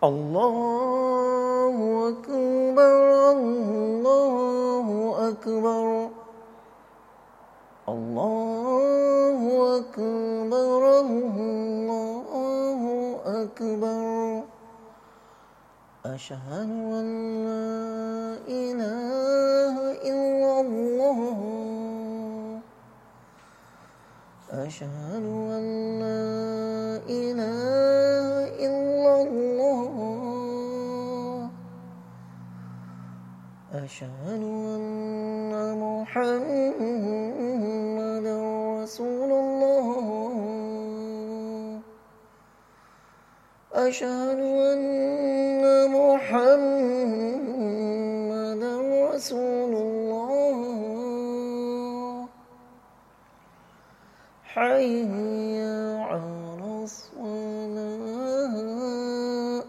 الله أكبر الله أكبر الله أكبر الله أكبر أشهد أن لا إله إلا الله أشهد أن لا إله إلا الله أشهد أن محمدا رسول الله أشهد أن محمدا رسول الله حي على الصلاة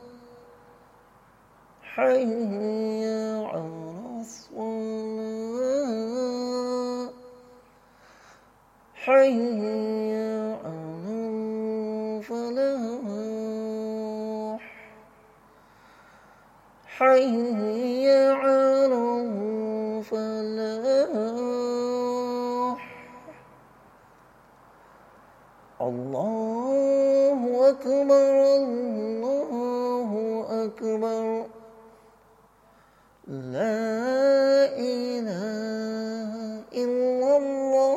حي على الصلاة حي على الفلاح حي على الفلاح الله أكبر الله أكبر لا إله إلا الله.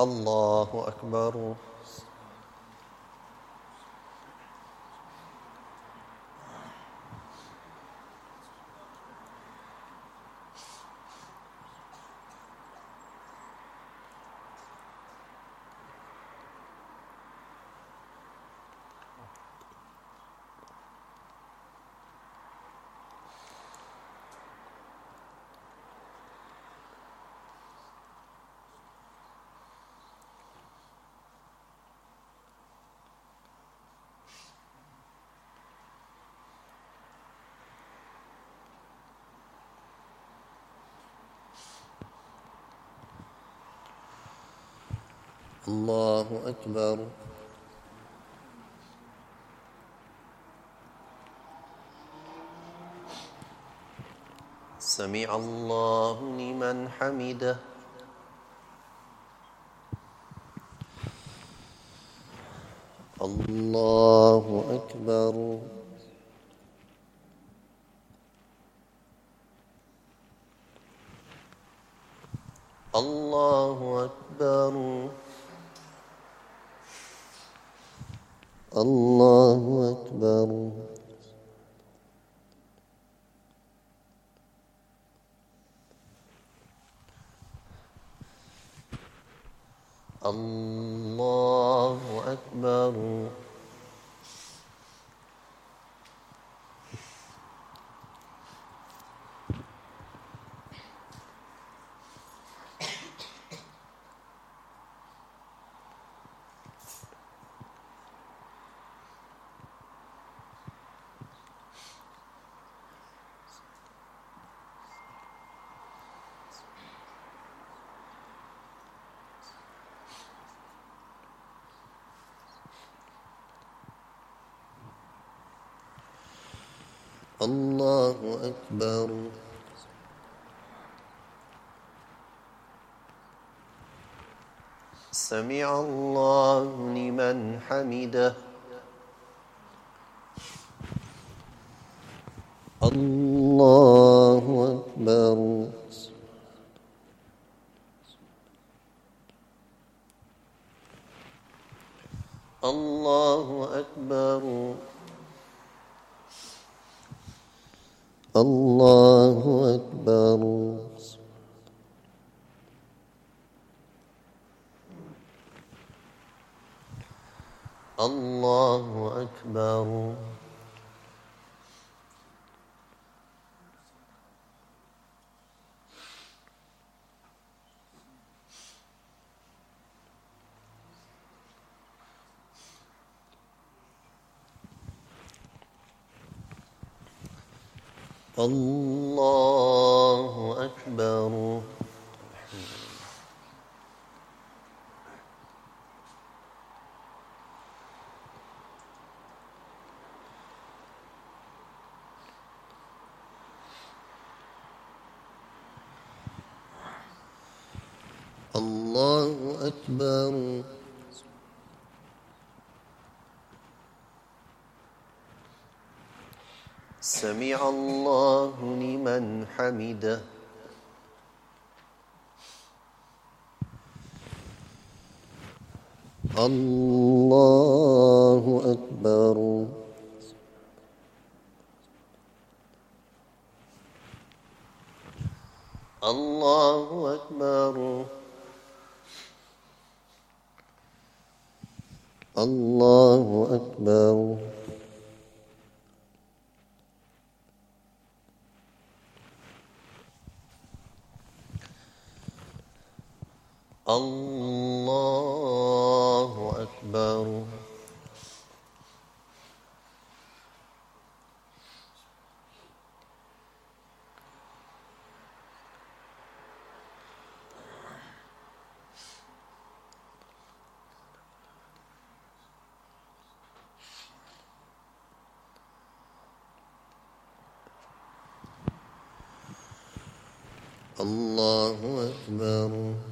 الله أكبر. الله أكبر. سمع الله لمن حمده. الله أكبر. الله أكبر. الله أكبر. الله أكبر. الله أكبر. سمع الله لمن حمده. الله أكبر. الله أكبر. الله أكبر. الله أكبر. الله أكبر. الله أكبر. سمع الله لمن حمده. الله أكبر. الله أكبر. الله أكبر. الله أكبر. الله أكبر.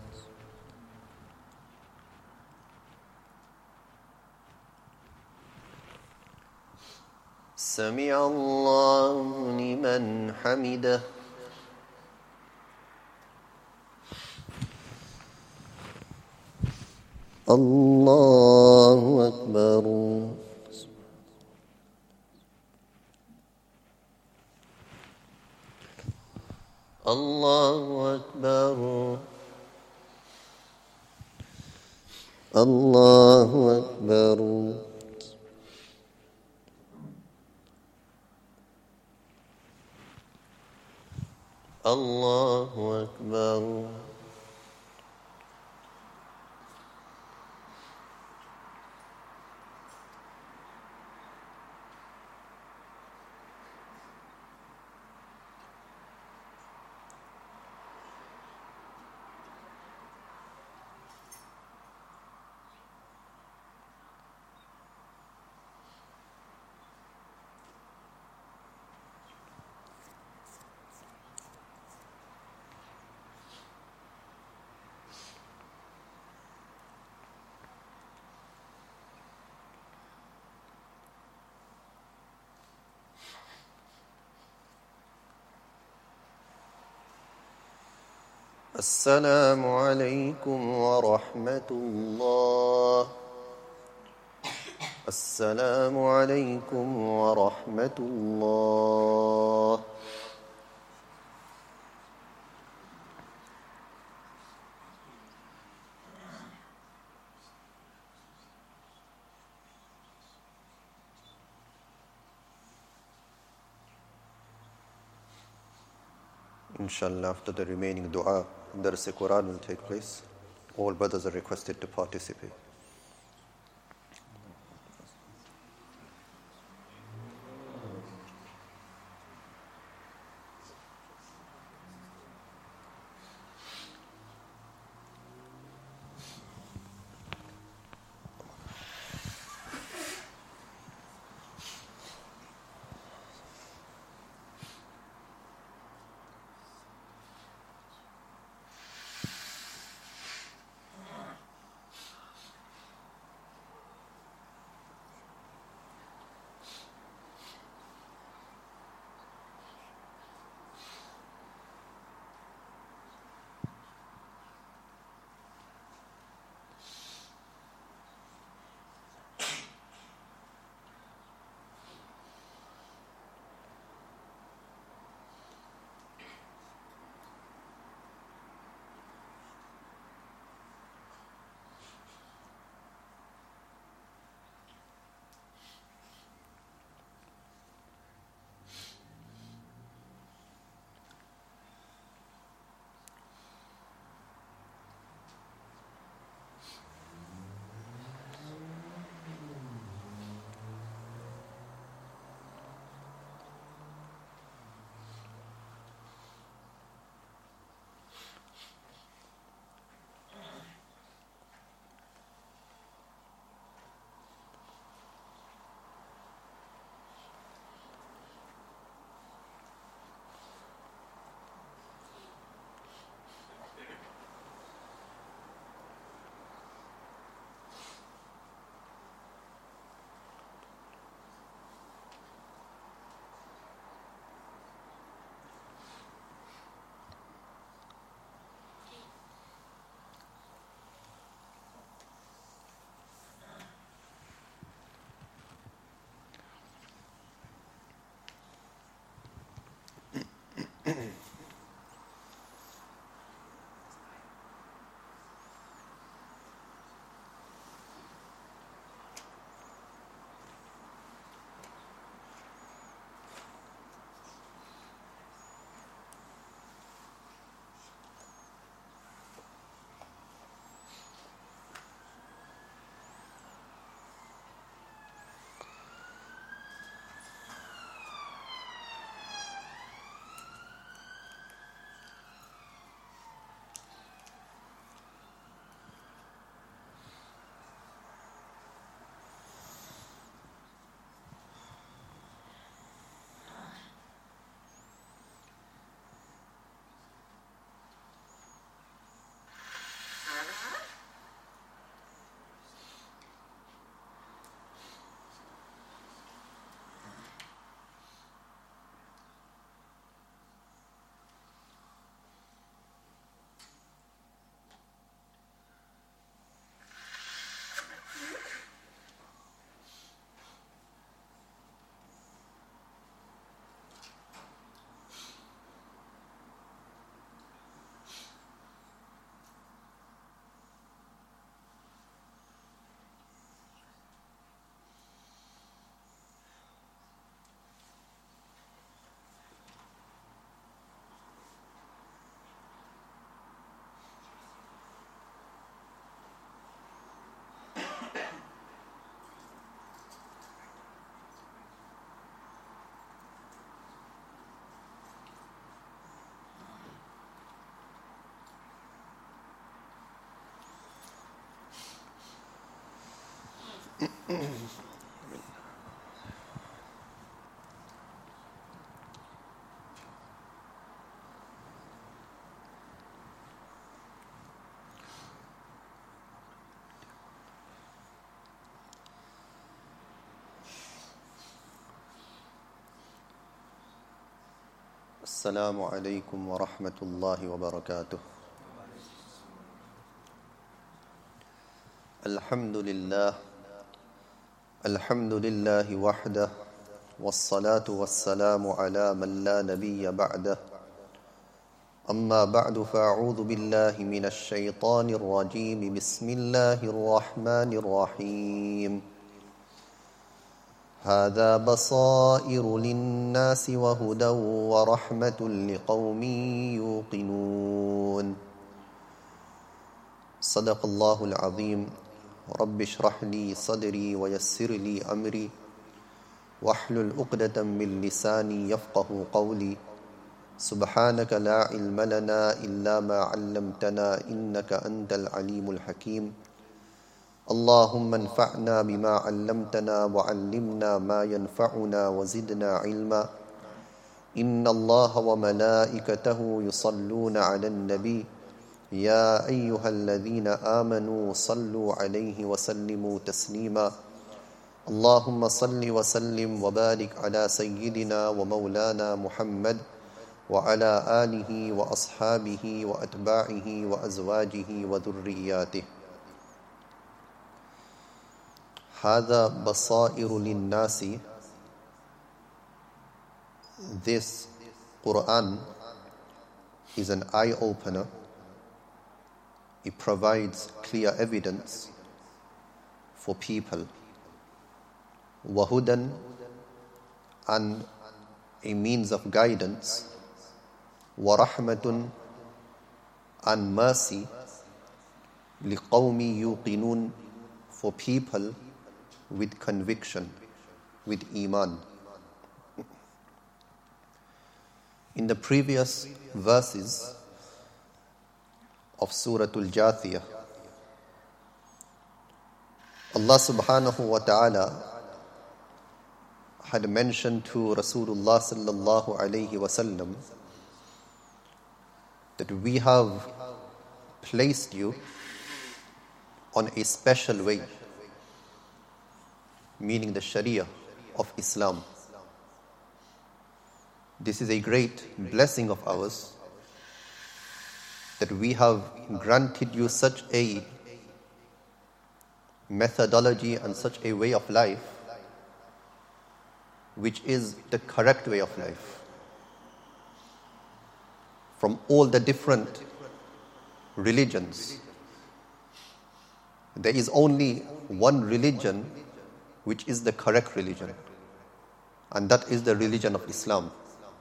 سمع الله لمن حمده. الله أكبر الله أكبر الله أكبر الله أكبر السلام عليكم ورحمة الله السلام عليكم ورحمة الله Inshallah, after the remaining dua, Dars Quran will take place. All brothers are requested to participate. السلام عليكم ورحمة الله وبركاته. الحمد لله وحده والصلاة والسلام على من لا نبي بعده. أما بعد فأعوذ بالله من الشيطان الرجيم. بسم الله الرحمن الرحيم. هذا بصائر للناس وهدى ورحمة لقوم يوقنون. صدق الله العظيم. رب اشرح لي صدري ويسر لي أمري واحلل عقدة من لساني يفقه قولي. سبحانك لا علم لنا إلا ما علمتنا إنك أنت العليم الحكيم. اللهم انفعنا بما علمتنا وعلمنا ما ينفعنا وزدنا علما. إن الله وملائكته يصلون على النبي يا أيها الذين آمنوا صلوا عليه وسلموا تسليما. اللهم صل وسلم وبارك على سيدنا ومولانا محمد وعلى آله وأصحابه وأتباعه وأزواجه وذرياته. هذا بصائر للناس. This Quran is an eye-opener. It provides clear evidence for people. Wahudan, and a means of guidance. Warahmatun, and mercy. Liqawmi yuqinun, for people with conviction, with iman. In the previous verses of Surah Al-Jathiyah, Allah subhanahu wa ta'ala had mentioned to Rasulullah sallallahu alayhi wasallam that we have placed you on a special way, meaning the Sharia of Islam. This is a great blessing of ours, that we have granted you such a methodology and such a way of life which is the correct way of life. From all the different religions, there is only one religion which is the correct religion, and that is the religion of Islam.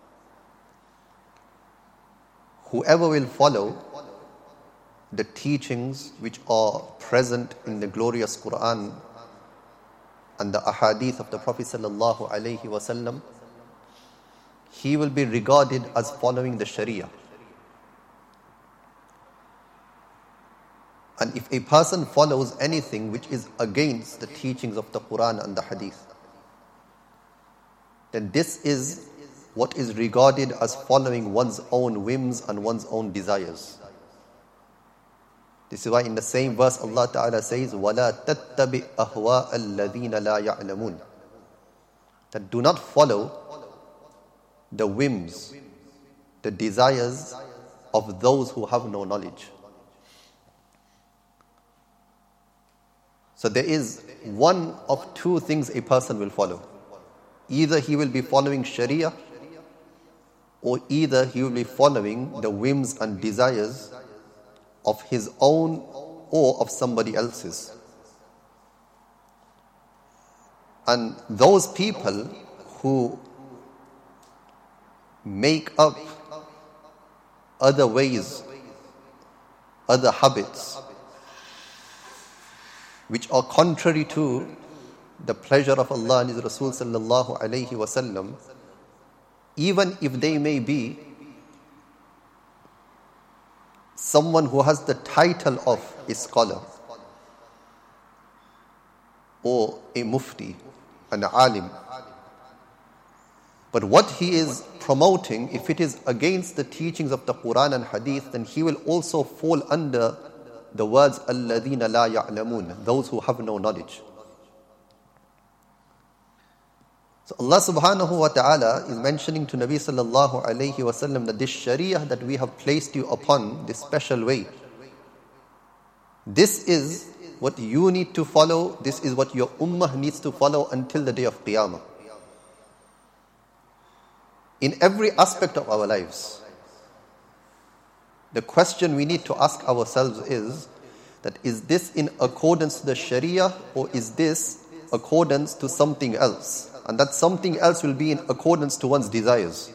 Whoever will follow the teachings which are present in the glorious Quran and the ahadith of the Prophet sallallahu alaihi wasallam, he will be regarded as following the Sharia. And if a person follows anything which is against the teachings of the Quran and the Hadith, then this is what is regarded as following one's own whims and one's own desires. This is why in the same verse Allah Ta'ala says, وَلَا تَتَّبِئْ أَهْوَاءَ الَّذِينَ لَا يَعْلَمُونَ, that do not follow the whims, the desires of those who have no knowledge. So there is one of two things a person will follow. Either he will be following Sharia, or either he will be following the whims and desires of his own or of somebody else's. And those people who make up other ways, other habits, which are contrary to the pleasure of Allah and His Rasul sallallahu alayhi wasallam, even if they may be someone who has the title of a scholar, or a mufti, an alim. But what he is promoting, if it is against the teachings of the Quran and Hadith, then he will also fall under the words الَّذِينَ لَا يَعْلَمُونَ, those who have no knowledge. So Allah subhanahu wa ta'ala is mentioning to Nabi sallallahu alayhi wa sallam that this sharia that we have placed you upon, this special way, this is what you need to follow, this is what your ummah needs to follow until the day of Qiyamah. In every aspect of our lives, the question we need to ask ourselves is that is this in accordance to the sharia or is this accordance to something else? And that something else will be in accordance to one's desires.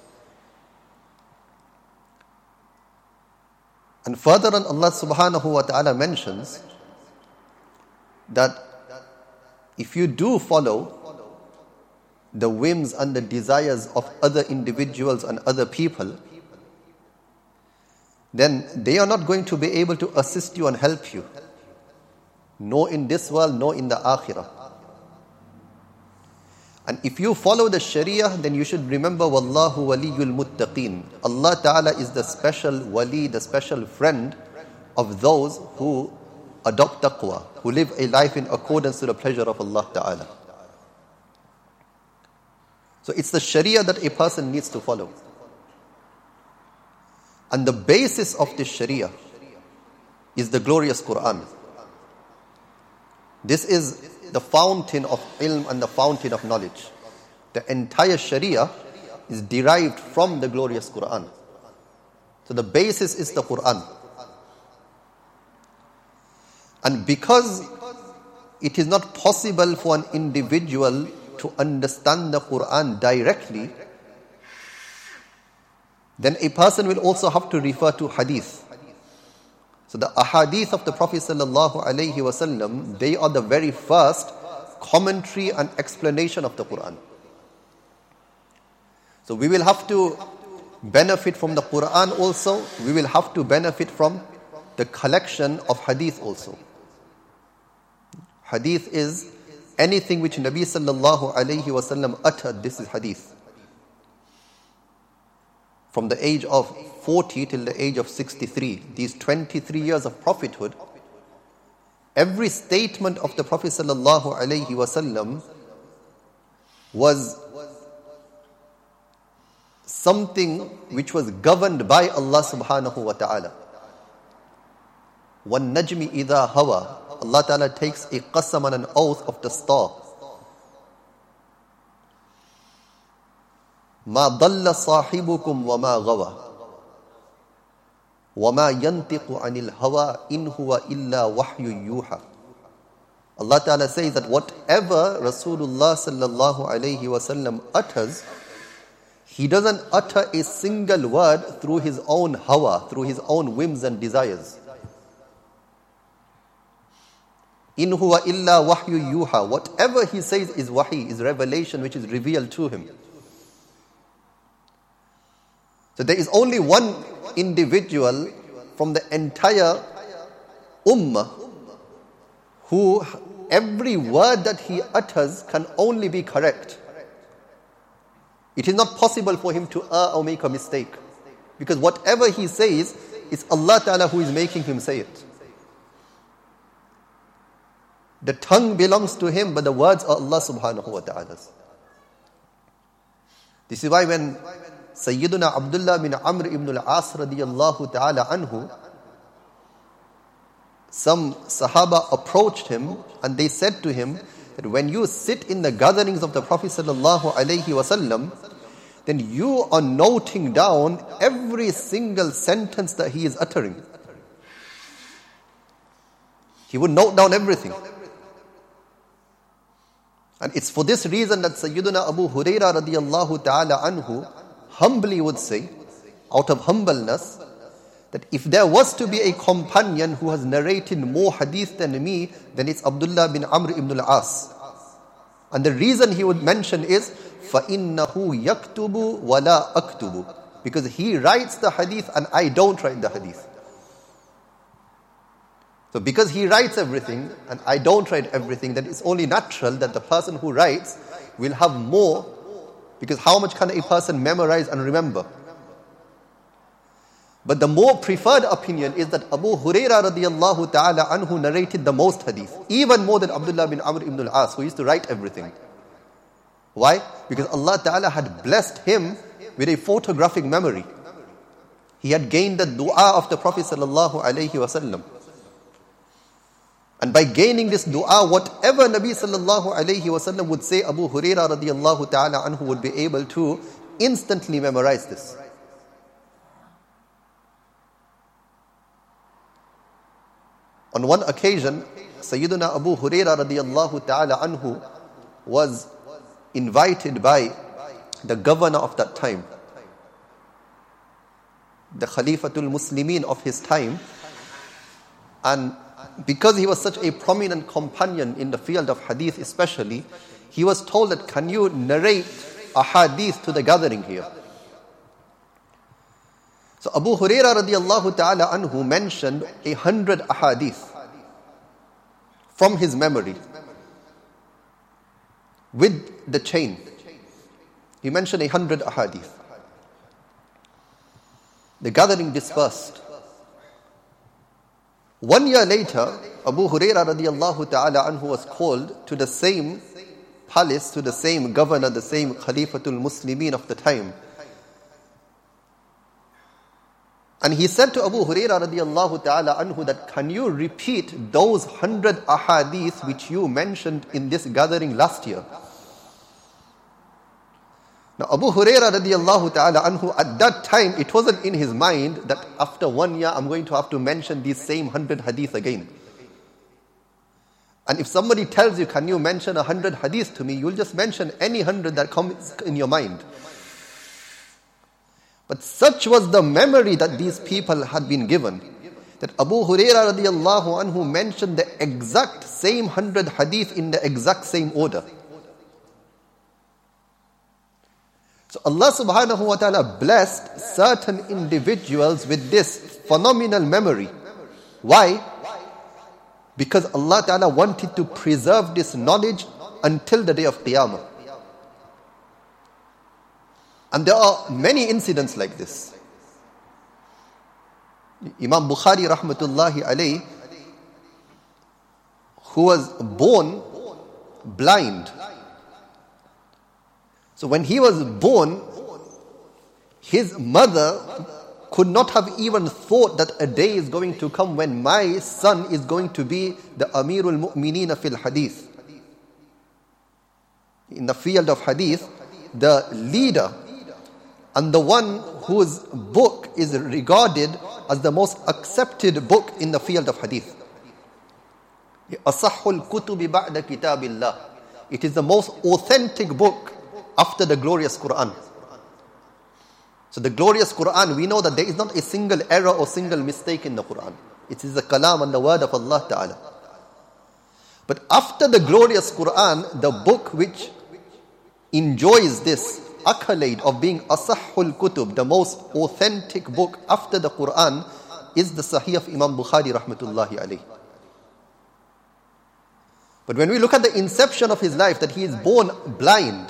And further on, Allah subhanahu wa ta'ala mentions that if you do follow the whims and the desires of other individuals and other people, then they are not going to be able to assist you and help you, nor in this world, nor in the akhirah. And if you follow the sharia, then you should remember, Wallahu waliyul muttaqeen. Allah Ta'ala is the special wali, the special friend of those who adopt taqwa, who live a life in accordance to the pleasure of Allah Ta'ala. So it's the sharia that a person needs to follow. And the basis of this sharia is the glorious Quran. This is the fountain of ilm and the fountain of knowledge. The entire sharia is derived from the glorious Quran. So the basis is the Quran. And because it is not possible for an individual to understand the Quran directly, then a person will also have to refer to hadith. So the ahadith of the Prophet sallallahu alaihi wasallam, they are the very first commentary and explanation of the Quran. So we will have to benefit from the Quran also. We will have to benefit from the collection of hadith also. Hadith is anything which Nabi sallallahu alaihi wasallam uttered. This is hadith. From the age of 40 till the age of 63, these 23 years of prophethood, every statement of the Prophet sallallahu alaihi wasallam was something which was governed by Allah subhanahu wa ta'ala. وَالنَّجْمِ إِذَا هَوَى, Allah Ta'ala takes a qasam and an oath of the star. مَا ضَلَّ صَاحِبُكُمْ وَمَا غَوَى وَمَا يَنْتِقُ عَنِ الْهَوَى إِنْ هُوَ إِلَّا وَحْيٌ يُوحَى. Allah Ta'ala says that whatever Rasulullah sallallahu alayhi wasallam utters, he doesn't utter a single word through his own hawa, through his own whims and desires. In huwa illa wahyu yuha. Whatever he says is wahi, is revelation which is revealed to him. So there is only one individual from the entire ummah who every word that he utters can only be correct. It is not possible for him to err or make a mistake, because whatever he says, it's Allah Ta'ala who is making him say it. The tongue belongs to him, but the words are Allah subhanahu wa ta'ala's. This is why when Sayyiduna Abdullah bin Amr ibn al-As radiyallahu ta'ala anhu, some Sahaba approached him and they said to him that when you sit in the gatherings of the Prophet sallallahu alaihi wasallam, then you are noting down every single sentence that he is uttering. He would note down everything. And it's for this reason that Sayyiduna Abu Hurairah radiyallahu ta'ala anhu humbly would say, out of humbleness, that if there was to be a companion who has narrated more hadith than me, then it's Abdullah bin Amr ibn al-As. And the reason he would mention is, فَإِنَّهُ يَكْتُبُ وَلَا أَكْتُبُ, because he writes the hadith and I don't write the hadith. So because he writes everything and I don't write everything, then it's only natural that the person who writes will have more, because how much can a person memorize and remember? But the more preferred opinion is that Abu Hurairah radiyallahu ta'ala anhu narrated the most hadith, even more than Abdullah bin Amr ibn al-As, who used to write everything. Why? Because Allah ta'ala had blessed him with a photographic memory. He had gained the dua of the Prophet sallallahu alaihi wasallam. And by gaining this dua, whatever Nabi sallallahu alaihi wasallam would say, Abu Hurairah radiyallahu ta'ala anhu would be able to instantly memorize this. On one occasion, Sayyiduna Abu Hurairah radiyallahu ta'ala anhu was invited by the governor of that time, the Khalifatul Muslimin of his time, and because he was such a prominent companion in the field of hadith especially, he was told that, can you narrate a hadith to the gathering here? So Abu Hurairah radiyallahu ta'ala anhu mentioned 100 ahadith from his memory with the chain. He mentioned 100 ahadith. The gathering dispersed. 1 year later, Abu Hurairah radiyallahu ta'ala anhu was called to the same palace, to the same governor, the same Khalifatul Muslimin of the time. And he said to Abu Hurairah radiyallahu ta'ala anhu that, can you repeat those 100 ahadith which you mentioned in this gathering last year? Now Abu Hurairah radiyallahu ta'ala anhu, at that time it wasn't in his mind that after 1 year I'm going to have to mention these same 100 hadith again. And if somebody tells you, can you mention 100 hadith to me, you'll just mention any 100 that comes in your mind. But such was the memory that these people had been given, that Abu Hurairah radiyallahu anhu mentioned the exact same 100 hadith in the exact same order. So Allah subhanahu wa ta'ala blessed certain individuals with this phenomenal memory. Why? Because Allah ta'ala wanted to preserve this knowledge until the day of Qiyamah. And there are many incidents like this. Imam Bukhari rahmatullahi alayhi, who was born blind. So when he was born, his mother could not have even thought that a day is going to come when my son is going to be the Amirul Mu'mineen fil Hadith. In the field of Hadith, the leader and the one whose book is regarded as the most accepted book in the field of Hadith. Asahhul kutubi ba'da kitabillah. It is the most authentic book after the glorious Quran. So the glorious Quran, we know that there is not a single error or single mistake in the Quran. It is the kalam and the word of Allah Ta'ala. But after the glorious Quran, the book which enjoys this accolade of being Asahhul Kutub, the most authentic book after the Quran, is the Sahih of Imam Bukhari rahmatullahi alayhi. But when we look at the inception of his life, that he is born blind.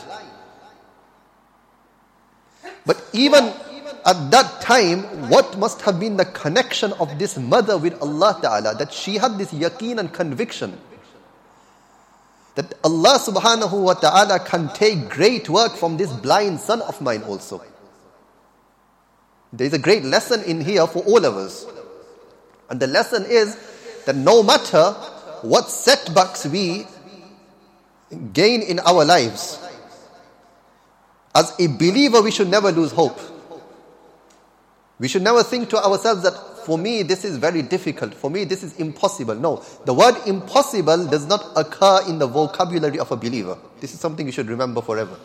But even at that time, what must have been the connection of this mother with Allah Ta'ala, that she had this yaqeen and conviction that Allah subhanahu wa ta'ala can take great work from this blind son of mine also. There is a great lesson in here for all of us. And the lesson is that no matter what setbacks we gain in our lives, as a believer we should never lose hope. We should never think to ourselves that, for me this is very difficult, for me this is impossible. No, the word impossible does not occur in the vocabulary of a believer. This is something you should remember forever.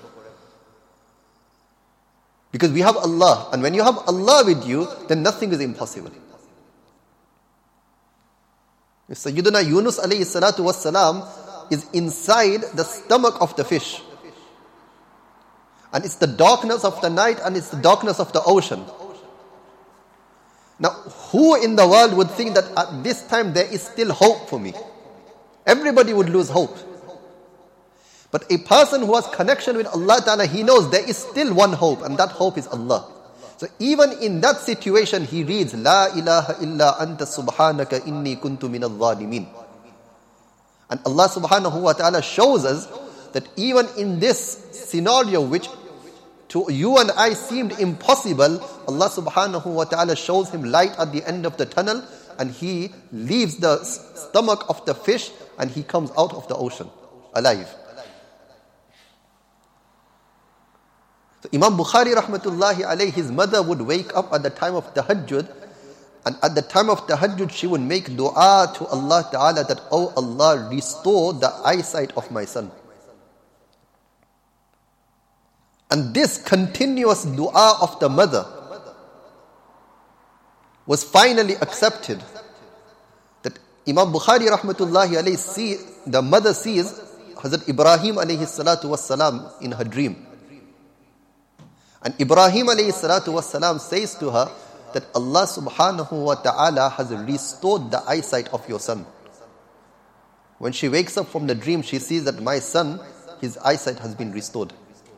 Because we have Allah, and when you have Allah with you, then nothing is impossible. Sayyiduna Yunus alayhi salatu wassalam is inside the stomach of the fish. And it's the darkness of the night and it's the darkness of the ocean. Now, who in the world would think that at this time there is still hope for me? Everybody would lose hope. But a person who has connection with Allah Ta'ala, he knows there is still one hope, and that hope is Allah. So even in that situation, he reads, La ilaha illa anta subhanaka inni kuntu minal zalimin. And Allah subhanahu wa ta'ala shows us that even in this scenario, which to you and I seemed impossible, Allah subhanahu wa ta'ala shows him light at the end of the tunnel, and he leaves the stomach of the fish and he comes out of the ocean alive. So Imam Bukhari rahmatullahi alayhi, his mother would wake up at the time of tahajjud, and at the time of tahajjud she would make dua to Allah Ta'ala that, oh Allah, restore the eyesight of my son. And this continuous dua of the mother was finally accepted. That Imam Bukhari rahmatullahi alayhi, the mother sees Hazrat Ibrahim alayhi salatu wassalam in her dream. And Ibrahim alayhi salatu wassalam says to her that Allah subhanahu wa ta'ala has restored the eyesight of your son. When she wakes up from the dream, she sees that my son, his eyesight has been restored.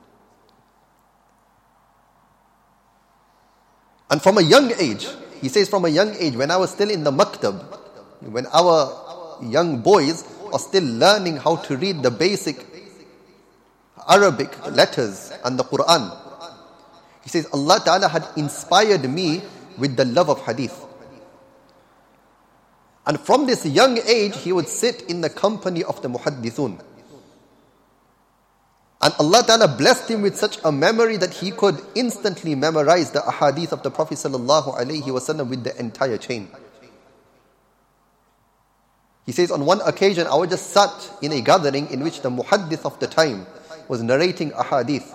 And from a young age, he says from a young age, when I was still in the maktab, when our young boys are still learning how to read the basic Arabic letters and the Quran, he says Allah Ta'ala had inspired me with the love of hadith. And from this young age, he would sit in the company of the muhaddithun. And Allah Ta'ala blessed him with such a memory that he could instantly memorize the ahadith of the Prophet Sallallahu Alaihi Wasallam with the entire chain. He says, on one occasion, I was just sat in a gathering in which the muhaddith of the time was narrating ahadith.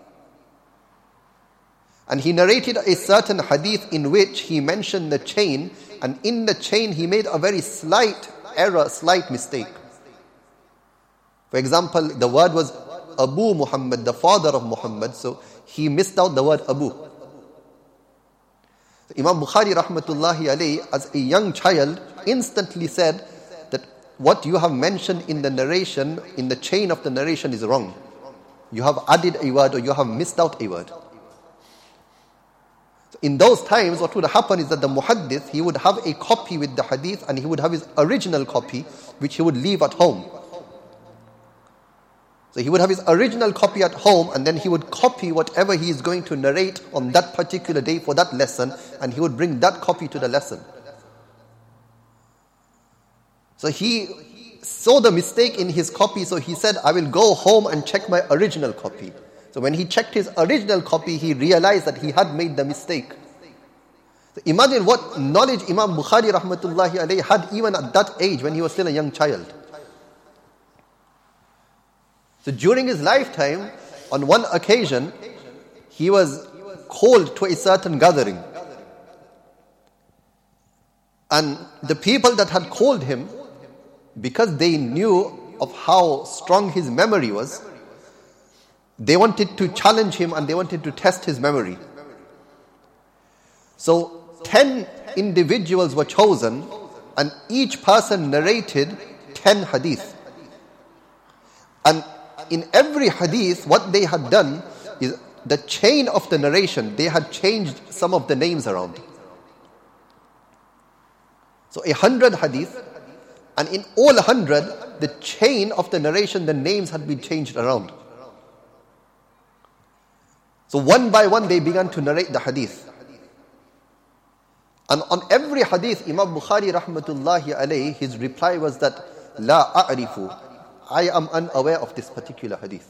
And he narrated a certain hadith in which he mentioned the chain, and in the chain he made a very slight error, slight mistake. For example, the word was Abu Muhammad, the father of Muhammad, so he missed out the word Abu. So Imam Bukhari rahmatullahi alayhi, as a young child, instantly said that what you have mentioned in the narration, in the chain of the narration, is wrong. You have added a word or you have missed out a word. So in those times, what would happen is that the muhaddith, he would have a copy with the hadith and he would have his original copy, which he would leave at home. So he would have his original copy at home, and then he would copy whatever he is going to narrate on that particular day for that lesson, and he would bring that copy to the lesson. So he saw the mistake in his copy, so he said, I will go home and check my original copy. So when he checked his original copy, he realized that he had made the mistake. So imagine what knowledge Imam Bukhari rahmatullahi alayhi had even at that age when he was still a young child. So during his lifetime, on one occasion, he was called to a certain gathering. And the people that had called him, because they knew of how strong his memory was, they wanted to challenge him and they wanted to test his memory. So 10 individuals were chosen, and each person narrated 10 hadith. And in every hadith, what they had done is the chain of the narration, they had changed some of the names around. So 100 hadith, and in all 100, the chain of the narration, the names had been changed around. So one by one, they began to narrate the hadith. And on every hadith, Imam Bukhari rahmatullahi alayhi, his reply was that, La a'rifu, I am unaware of this particular hadith.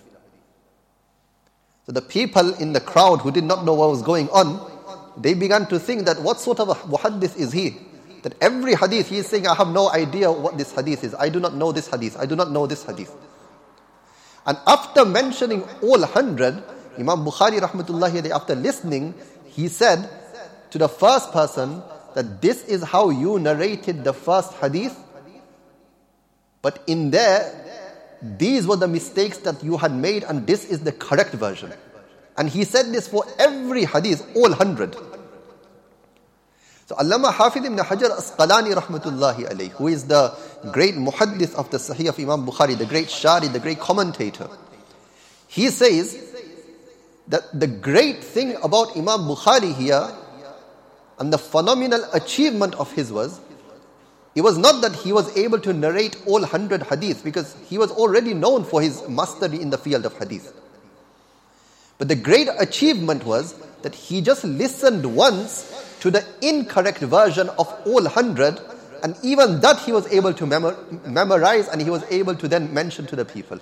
So the people in the crowd who did not know what was going on, they began to think that what sort of a muhaddith is he? That every hadith he is saying, I have no idea what this hadith is. I do not know this hadith. I do not know this hadith. And after mentioning all 100, Imam Bukhari rahmatullahi alayhi, after listening, he said to the first person that this is how you narrated the first hadith, but in there, these were the mistakes that you had made and this is the correct version. And he said this for every hadith, all 100. So So Allama Hafidh ibn Hajar Asqalani rahmatullahi alayhi, who is the great muhaddith of the Sahih of Imam Bukhari, the great shari, the great commentator, he says that the great thing about Imam Bukhari here and the phenomenal achievement of his was, it was not that he was able to narrate all 100 hadith, because he was already known for his mastery in the field of hadith. But the great achievement was that he just listened once to the incorrect version of all 100, and even that he was able to memorize, and he was able to then mention to the people.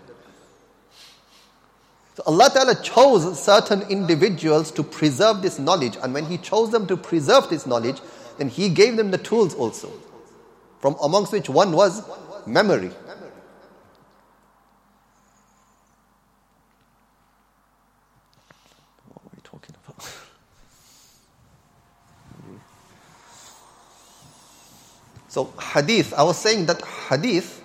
So Allah Ta'ala chose certain individuals to preserve this knowledge, and when He chose them to preserve this knowledge, then He gave them the tools also, from amongst which one was memory. What were we talking about? So hadith, I was saying that hadith,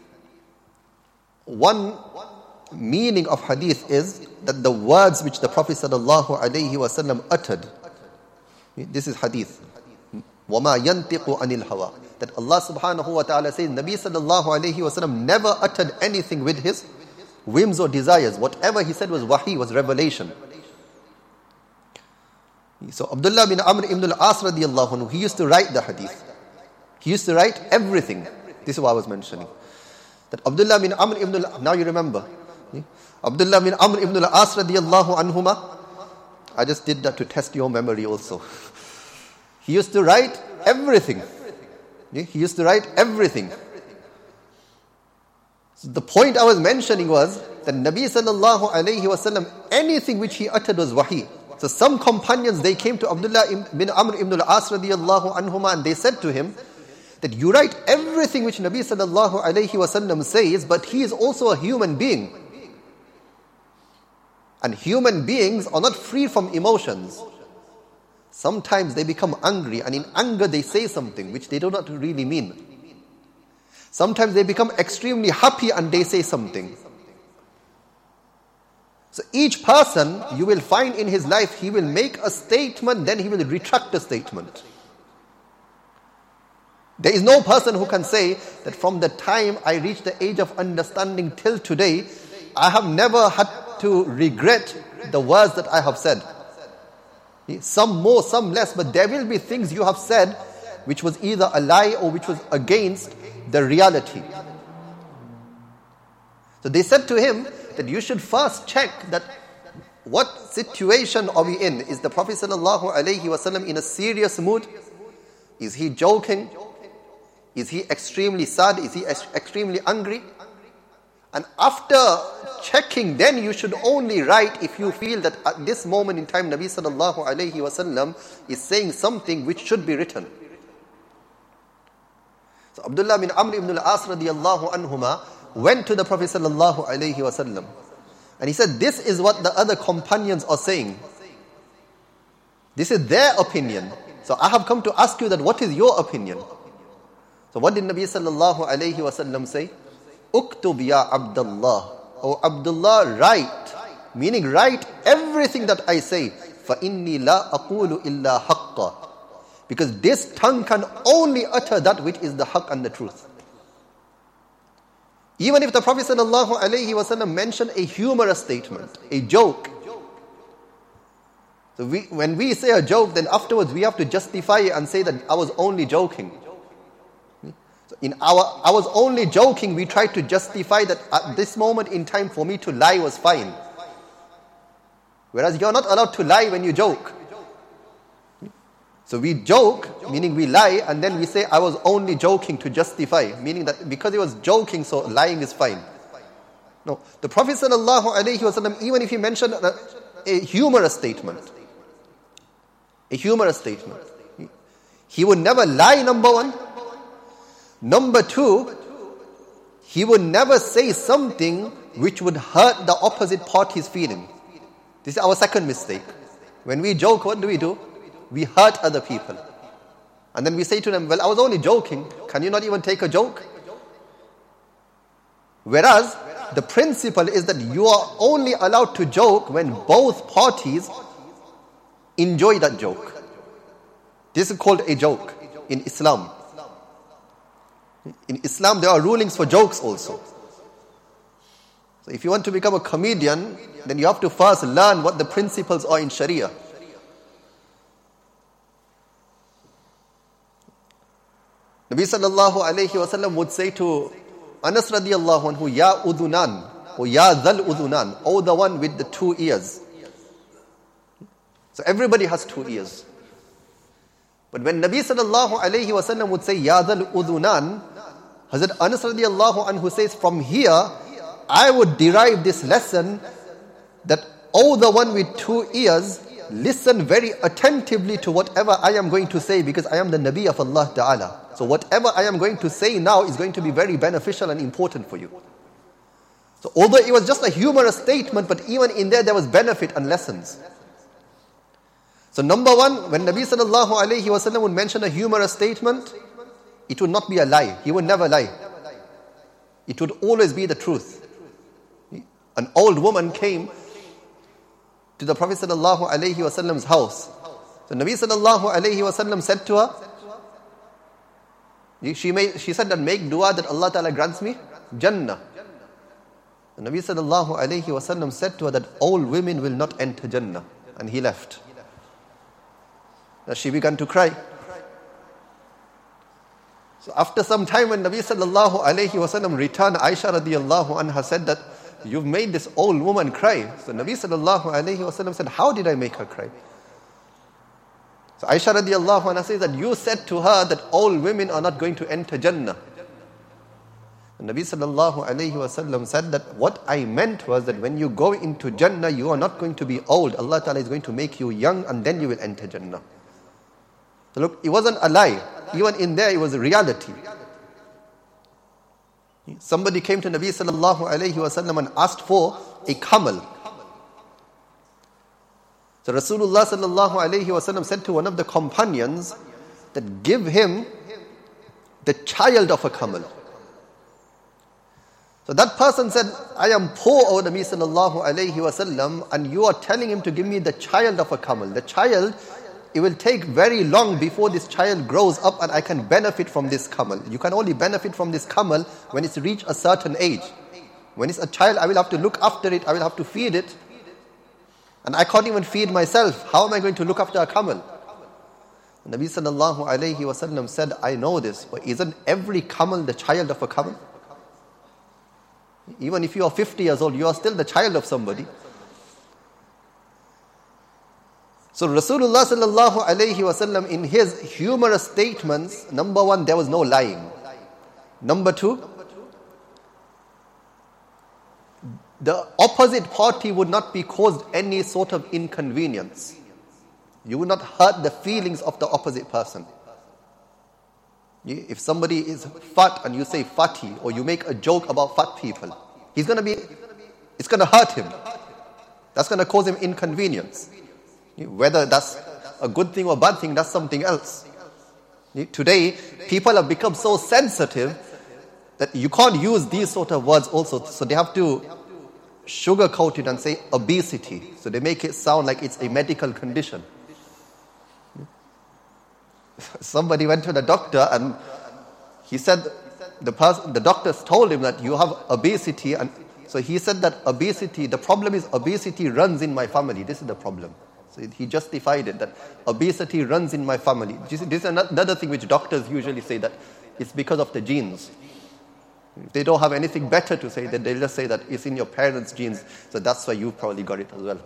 one meaning of hadith is that the words which the Prophet ﷺ uttered, this is hadith. وَمَا يَنْتِقُ عَنِ الْهَوَىٰ, that Allah subhanahu wa ta'ala says, Nabi sallallahu alayhi wasallam never uttered anything with his whims or desires. Whatever he said was wahi, was revelation. So Abdullah bin Amr ibn al-As radiyallahu anhu, he used to write the hadith. He used to write everything. This is what I was mentioning. That Abdullah bin Amr ibn now you remember. Abdullah bin Amr ibn al-As radiyallahu anhuma, I just did that to test your memory also. He used to write everything. He used to write everything. So the point I was mentioning was that Nabi sallallahu alayhi wasallam, anything which he uttered was wahi. So some companions, they came to Abdullah bin Amr ibn al-As radiyallahu anhuma, and they said to him that you write everything which Nabi sallallahu alayhi wasallam says, but he is also a human being. And human beings are not free from emotions. Sometimes they become angry, and in anger they say something which they do not really mean. Sometimes they become extremely happy and they say something. So each person, you will find in his life, he will make a statement, then he will retract the statement. There is no person who can say that from the time I reached the age of understanding till today, I have never had to regret the words that I have said. Some more, some less, but there will be things you have said which was either a lie or which was against the reality. So they said to him that you should first check that what situation are we in? Is the Prophet ﷺ in a serious mood? Is he joking? Is he extremely sad? Is he extremely angry? And after checking, then you should only write if you feel that at this moment in time Nabi sallallahu alayhi wasallam is saying something which should be written. So Abdullah bin Amr ibn al-As radiyallahu anhuma went to the Prophet sallallahu alayhi wasallam, and he said, this is what the other companions are saying. This is their opinion. So I have come to ask you that what is your opinion? So what did Nabi sallallahu alayhi wasallam say? Uktub ya Abdullah. Oh Abdullah, write. Meaning write everything that I say. فَإِنِّي لَا أَقُولُ إِلَّا حَقًّا. Because this tongue can only utter that which is the haqq and the truth. Even if the Prophet sallallahu alayhi wasallam mentioned a humorous statement, a joke. So when we say a joke, then afterwards we have to justify it and say that I was only joking. So I was only joking, we tried to justify that at this moment in time for me to lie was fine. Whereas you're not allowed to lie when you joke. So we joke, meaning we lie, and then we say I was only joking to justify, meaning that because he was joking, so lying is fine. No, the Prophet ﷺ, even if he mentioned a humorous statement, he would never lie, number one. Number two, he would never say something which would hurt the opposite party's feeling. This is our second mistake. When we joke, what do? We hurt other people. And then we say to them, well, I was only joking. Can you not even take a joke? Whereas, the principle is that you are only allowed to joke when both parties enjoy that joke. This is called a joke in Islam. In Islam, there are rulings for jokes also. So if you want to become a comedian, then you have to first learn what the principles are in Sharia. Nabi sallallahu alayhi wasallam would say to Anas radiyallahu anhu, Ya udunan, or Ya dhal udunan, oh the one with the two ears. So everybody has two ears. But when Nabi sallallahu alayhi wasallam would say, Ya dhal udunan, Hazrat Anas radiyallahu anhu says, from here, I would derive this lesson that, oh the one with two ears, listen very attentively to whatever I am going to say, because I am the Nabi of Allah Ta'ala. So whatever I am going to say now is going to be very beneficial and important for you. So although it was just a humorous statement, but even in there was benefit and lessons. So number one, when Nabi sallallahu alayhi wasallam would mention a humorous statement, it would not be a lie. He would never lie. It would always be the truth. An old woman came to the Prophet sallallahu alayhi wasallam's house. So Nabi sallallahu alayhi wasallam said to her, she said that make dua that Allah Ta'ala grants me Jannah. The Nabi sallallahu alayhi wasallam said to her that all women will not enter Jannah. And he left. She began to cry. So after some time when Nabi sallallahu alayhi wasallam returned, Aisha radiyallahu anha said that you've made this old woman cry. So Nabi sallallahu alayhi wasallam said, how did I make her cry? So Aisha radiyallahu anha says that you said to her that all women are not going to enter Jannah. And Nabi sallallahu alayhi wasallam said that what I meant was that when you go into Jannah, you are not going to be old. Allah Ta'ala is going to make you young and then you will enter Jannah. So look, it wasn't a lie. Even in there, it was a reality. Somebody came to Nabi sallallahu alayhi wasallam and asked for a camel. So Rasulullah sallallahu alayhi wasallam said to one of the companions that give him the child of a camel. So that person said, I am poor, O Nabi sallallahu alayhi wasallam, and you are telling him to give me the child of a camel. The child, it will take very long before this child grows up and I can benefit from this camel. You can only benefit from this camel when it's reached a certain age. When it's a child, I will have to look after it, I will have to feed it. And I can't even feed myself. How am I going to look after a camel? Nabi sallallahu alayhi wasallam said, I know this, but isn't every camel the child of a camel? Even if you are 50 years old, you are still the child of somebody. So Rasulullah sallallahu alayhi wasallam, in his humorous statements, number one, there was no lying. Number two, the opposite party would not be caused any sort of inconvenience. You would not hurt the feelings of the opposite person. If somebody is fat and you say fatty, or you make a joke about fat people, it's going to hurt him. That's going to cause him inconvenience. Whether that's a good thing or a bad thing, that's something else. Today, people have become so sensitive that you can't use these sort of words also. So they have to sugarcoat it and say obesity. So they make it sound like it's a medical condition. Somebody went to the doctor and he said, the doctors told him that you have obesity. And so he said that obesity, the problem is obesity runs in my family. This is the problem. So he justified it, that obesity runs in my family. This is another thing which doctors usually say, that it's because of the genes. If they don't have anything better to say, then they'll just say that it's in your parents' genes, so that's why you probably got it as well.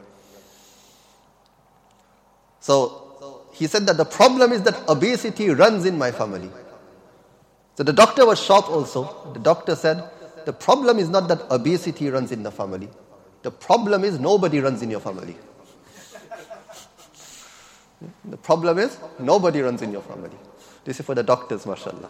So he said that the problem is that obesity runs in my family. So the doctor was shocked also. The doctor said, the problem is not that obesity runs in the family. The problem is nobody runs in your family. The problem is nobody runs in your family. This is for the doctors, mashallah.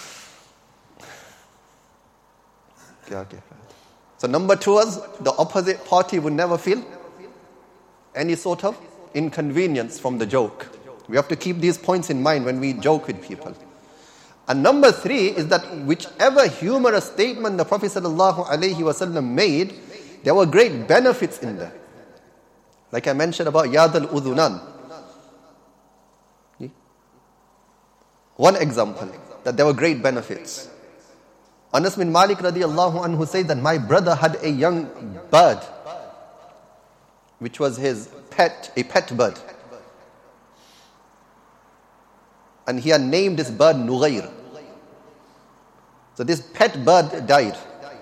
So number two was, the opposite party would never feel any sort of inconvenience from the joke. We have to keep these points in mind when we joke with people. And number three is that whichever humorous statement the Prophet ﷺ made, there were great benefits in there. Like I mentioned about Yad al-Udhunan. one example, that there were great benefits. Anas bin Malik radiallahu anhu said that my brother had a young bird, which was his pet, a pet bird. And he had named this bird Nughair. So this pet bird died.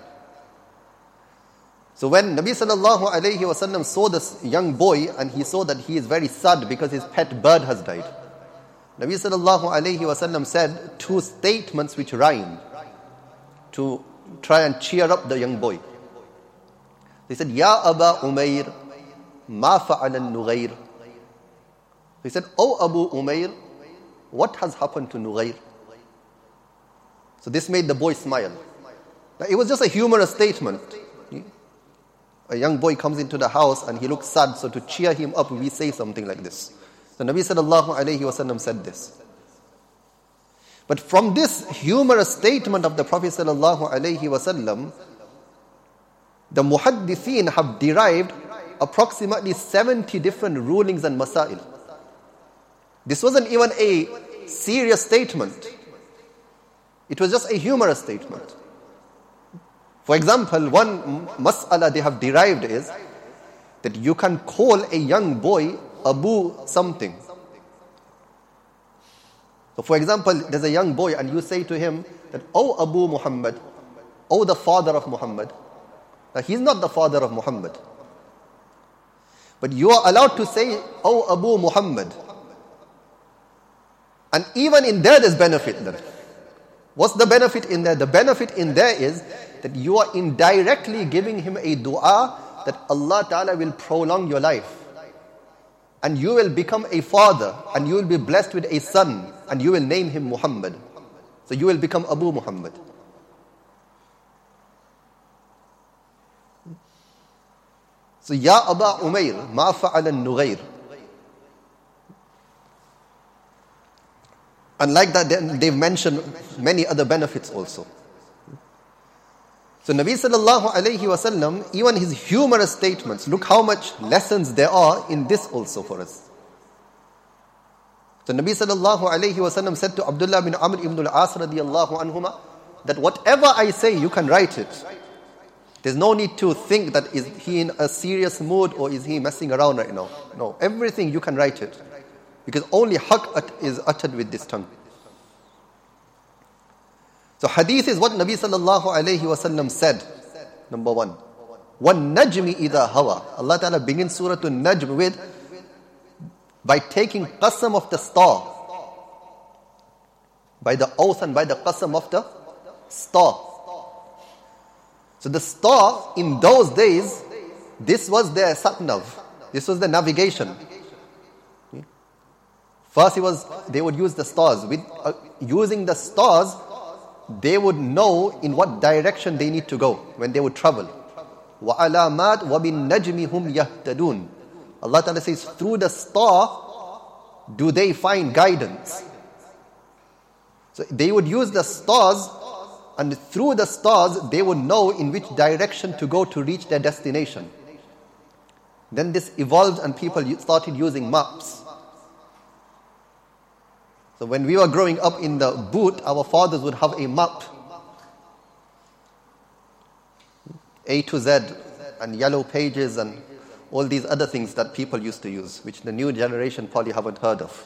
So when Nabi sallallahu alayhi wasallam saw this young boy and he saw that he is very sad because his pet bird has died, Nabi sallallahu alayhi wasallam said two statements which rhyme to try and cheer up the young boy. He said, Ya Aba Umair, ma fa'ala Nughair. He said, O Abu Umair, what has happened to Nughair? So this made the boy smile. Now, it was just a humorous statement. A young boy comes into the house and he looks sad, so to cheer him up, we say something like this. So Nabi sallallahu alayhi wasallam said this. But from this humorous statement of the Prophet sallallahu alayhi wasallam, the muhaddithin have derived approximately 70 different rulings and masail. This wasn't even a serious statement. It was just a humorous statement. For example, one mas'ala they have derived is that you can call a young boy Abu something. So for example, there's a young boy and you say to him that, O Abu Muhammad, O the father of Muhammad. Now he's not the father of Muhammad. But you are allowed to say, O Abu Muhammad. And even in there's benefit then. What's the benefit in there? The benefit in there is that you are indirectly giving him a dua that Allah Ta'ala will prolong your life. And you will become a father and you will be blessed with a son and you will name him Muhammad. So you will become Abu Muhammad. So Ya Aba Umair, ma fa'ala Nughair. And like that, they've mentioned many other benefits also. So Nabi sallallahu alayhi wasallam, even his humorous statements, look how much lessons there are in this also for us. So Nabi sallallahu alayhi wasallam said to Abdullah bin Amr ibn al-As radiyallahu anhuma, that whatever I say, you can write it. There's no need to think that is he in a serious mood or is he messing around right now. No, everything you can write it. Because only haqq is uttered with this tongue. So hadith is what Nabi sallallahu alayhi wasallam said. Number one. وَالنَّجْمِ إِذَا هَوَى. Allah Ta'ala begins Surah An-Najm with, by taking qasam of the star. By the oath and by the qasam of the star. So the star in those days, this was their satnav. This was the navigation. First they would use the stars. With using the stars, they would know in what direction they need to go when they would travel. وَعَلَامَاتْ وَبِالنَّجْمِ هُمْ يَهْتَدُونَ. Allah Ta'ala says, through the star do they find guidance. So they would use the stars, and through the stars they would know in which direction to go to reach their destination. Then this evolved and people started using maps. So when we were growing up in the boot, our fathers would have a map. A to Z and yellow pages and all these other things that people used to use, which the new generation probably haven't heard of.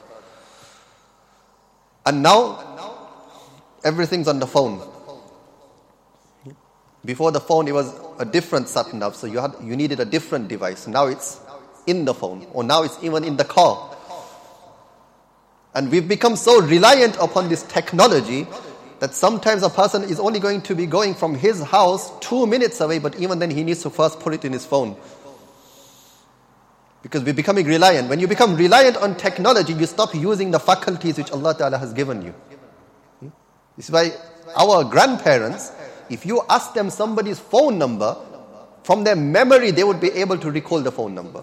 And now, everything's on the phone. Before the phone, it was a different sat-nav, so you needed a different device. Now it's in the phone, or now it's even in the car. And we've become so reliant upon this technology that sometimes a person is only going to be going from his house 2 minutes away, but even then he needs to first put it in his phone. Because we're becoming reliant. When you become reliant on technology, you stop using the faculties which Allah Ta'ala has given you. This is why our grandparents, if you ask them somebody's phone number, from their memory they would be able to recall the phone number.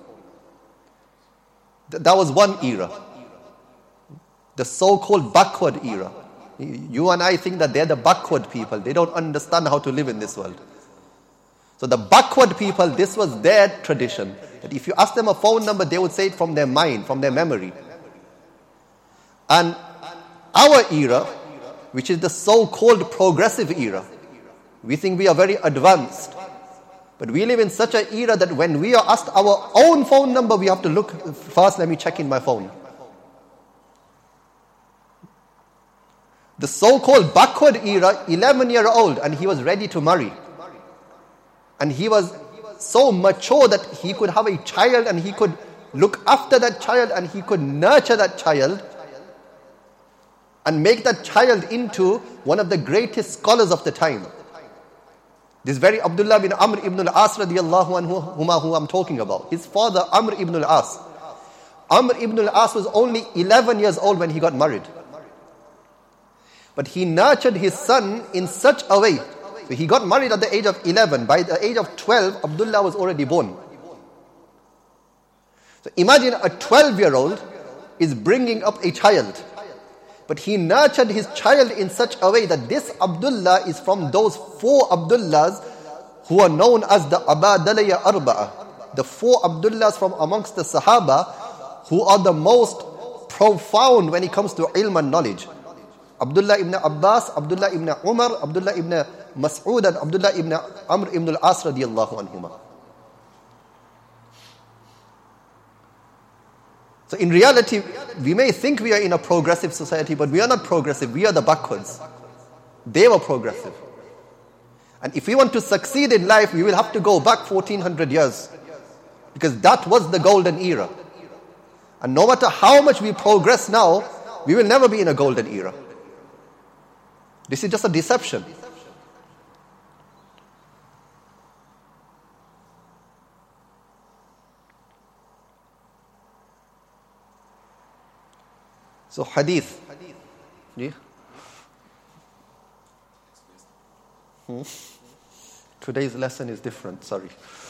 That was one era. The so-called backward era. You and I think that they're the backward people. They don't understand how to live in this world. So the backward people, this was their tradition. That if you ask them a phone number, they would say it from their mind, from their memory. And our era, which is the so-called progressive era, we think we are very advanced. But we live in such an era that when we are asked our own phone number, we have to look, first let me check in my phone. The so-called backward era, 11-year-old, and he was ready to marry. And he was so mature that he could have a child and he could look after that child and he could nurture that child and make that child into one of the greatest scholars of the time. This very Abdullah bin Amr ibn al-As radiyallahu anhu, who I'm talking about. His father, Amr ibn al-As. Amr ibn al-As was only 11 years old when he got married. But he nurtured his son in such a way. So he got married at the age of 11. By the age of 12, Abdullah was already born. So imagine a 12-year-old is bringing up a child. But he nurtured his child in such a way that this Abdullah is from those 4 Abdullahs who are known as the Abadalaya Arba'a. The 4 Abdullahs from amongst the Sahaba who are the most profound when it comes to ilm and knowledge. Abdullah ibn Abbas, Abdullah ibn Umar, Abdullah ibn Mas'ud and Abdullah ibn Amr ibn al-As radiyallahu anhuma. So in reality, we may think we are in a progressive society, but we are not progressive, we are the backwards. They were progressive. And if we want to succeed in life, we will have to go back 1400 years. Because that was the golden era. And no matter how much we progress now, we will never be in a golden era. This is just a deception. So hadith. Yeah. Today's lesson is different, sorry.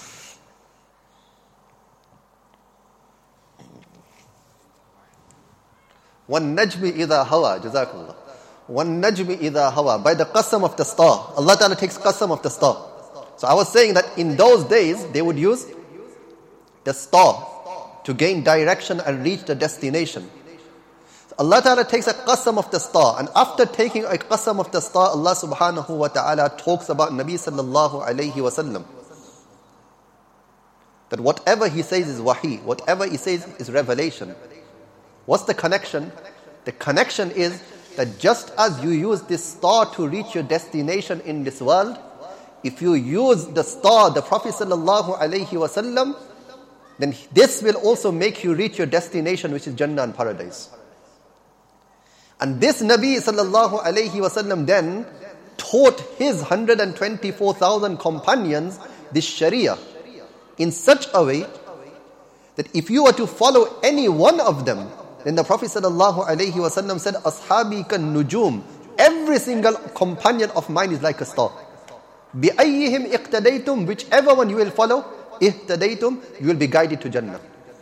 وَالنَّجْمِ إِذَا هَوَى Jazakallah. وَالنَّجْمِ إِذَا هَوَى. By the qasam of the star. Allah Ta'ala takes qasam of the star. So I was saying that in those days, they would use the star to gain direction and reach the destination. Allah Ta'ala takes a qasam of the star, and after taking a qasam of the star, Allah Subhanahu wa Ta'ala talks about Nabi Sallallahu Alaihi Wasallam. That whatever he says is wahi, whatever he says is revelation. What's the connection? The connection is that just as you use this star to reach your destination in this world, if you use the star, the Prophet Sallallahu Alaihi Wasallam, then this will also make you reach your destination, which is Jannah and paradise. And this Nabi sallallahu alayhi wasallam then taught his 124,000 companions this Sharia in such a way that if you were to follow any one of them, then the Prophet sallallahu alayhi wasallam said, Ashabi kan nujum. Every single companion of mine is like a star. بِأَيِّهِمْ اِقْتَدَيْتُمْ. Whichever one you will follow, اِهْتَدَيْتُمْ, you will be guided to Jannah.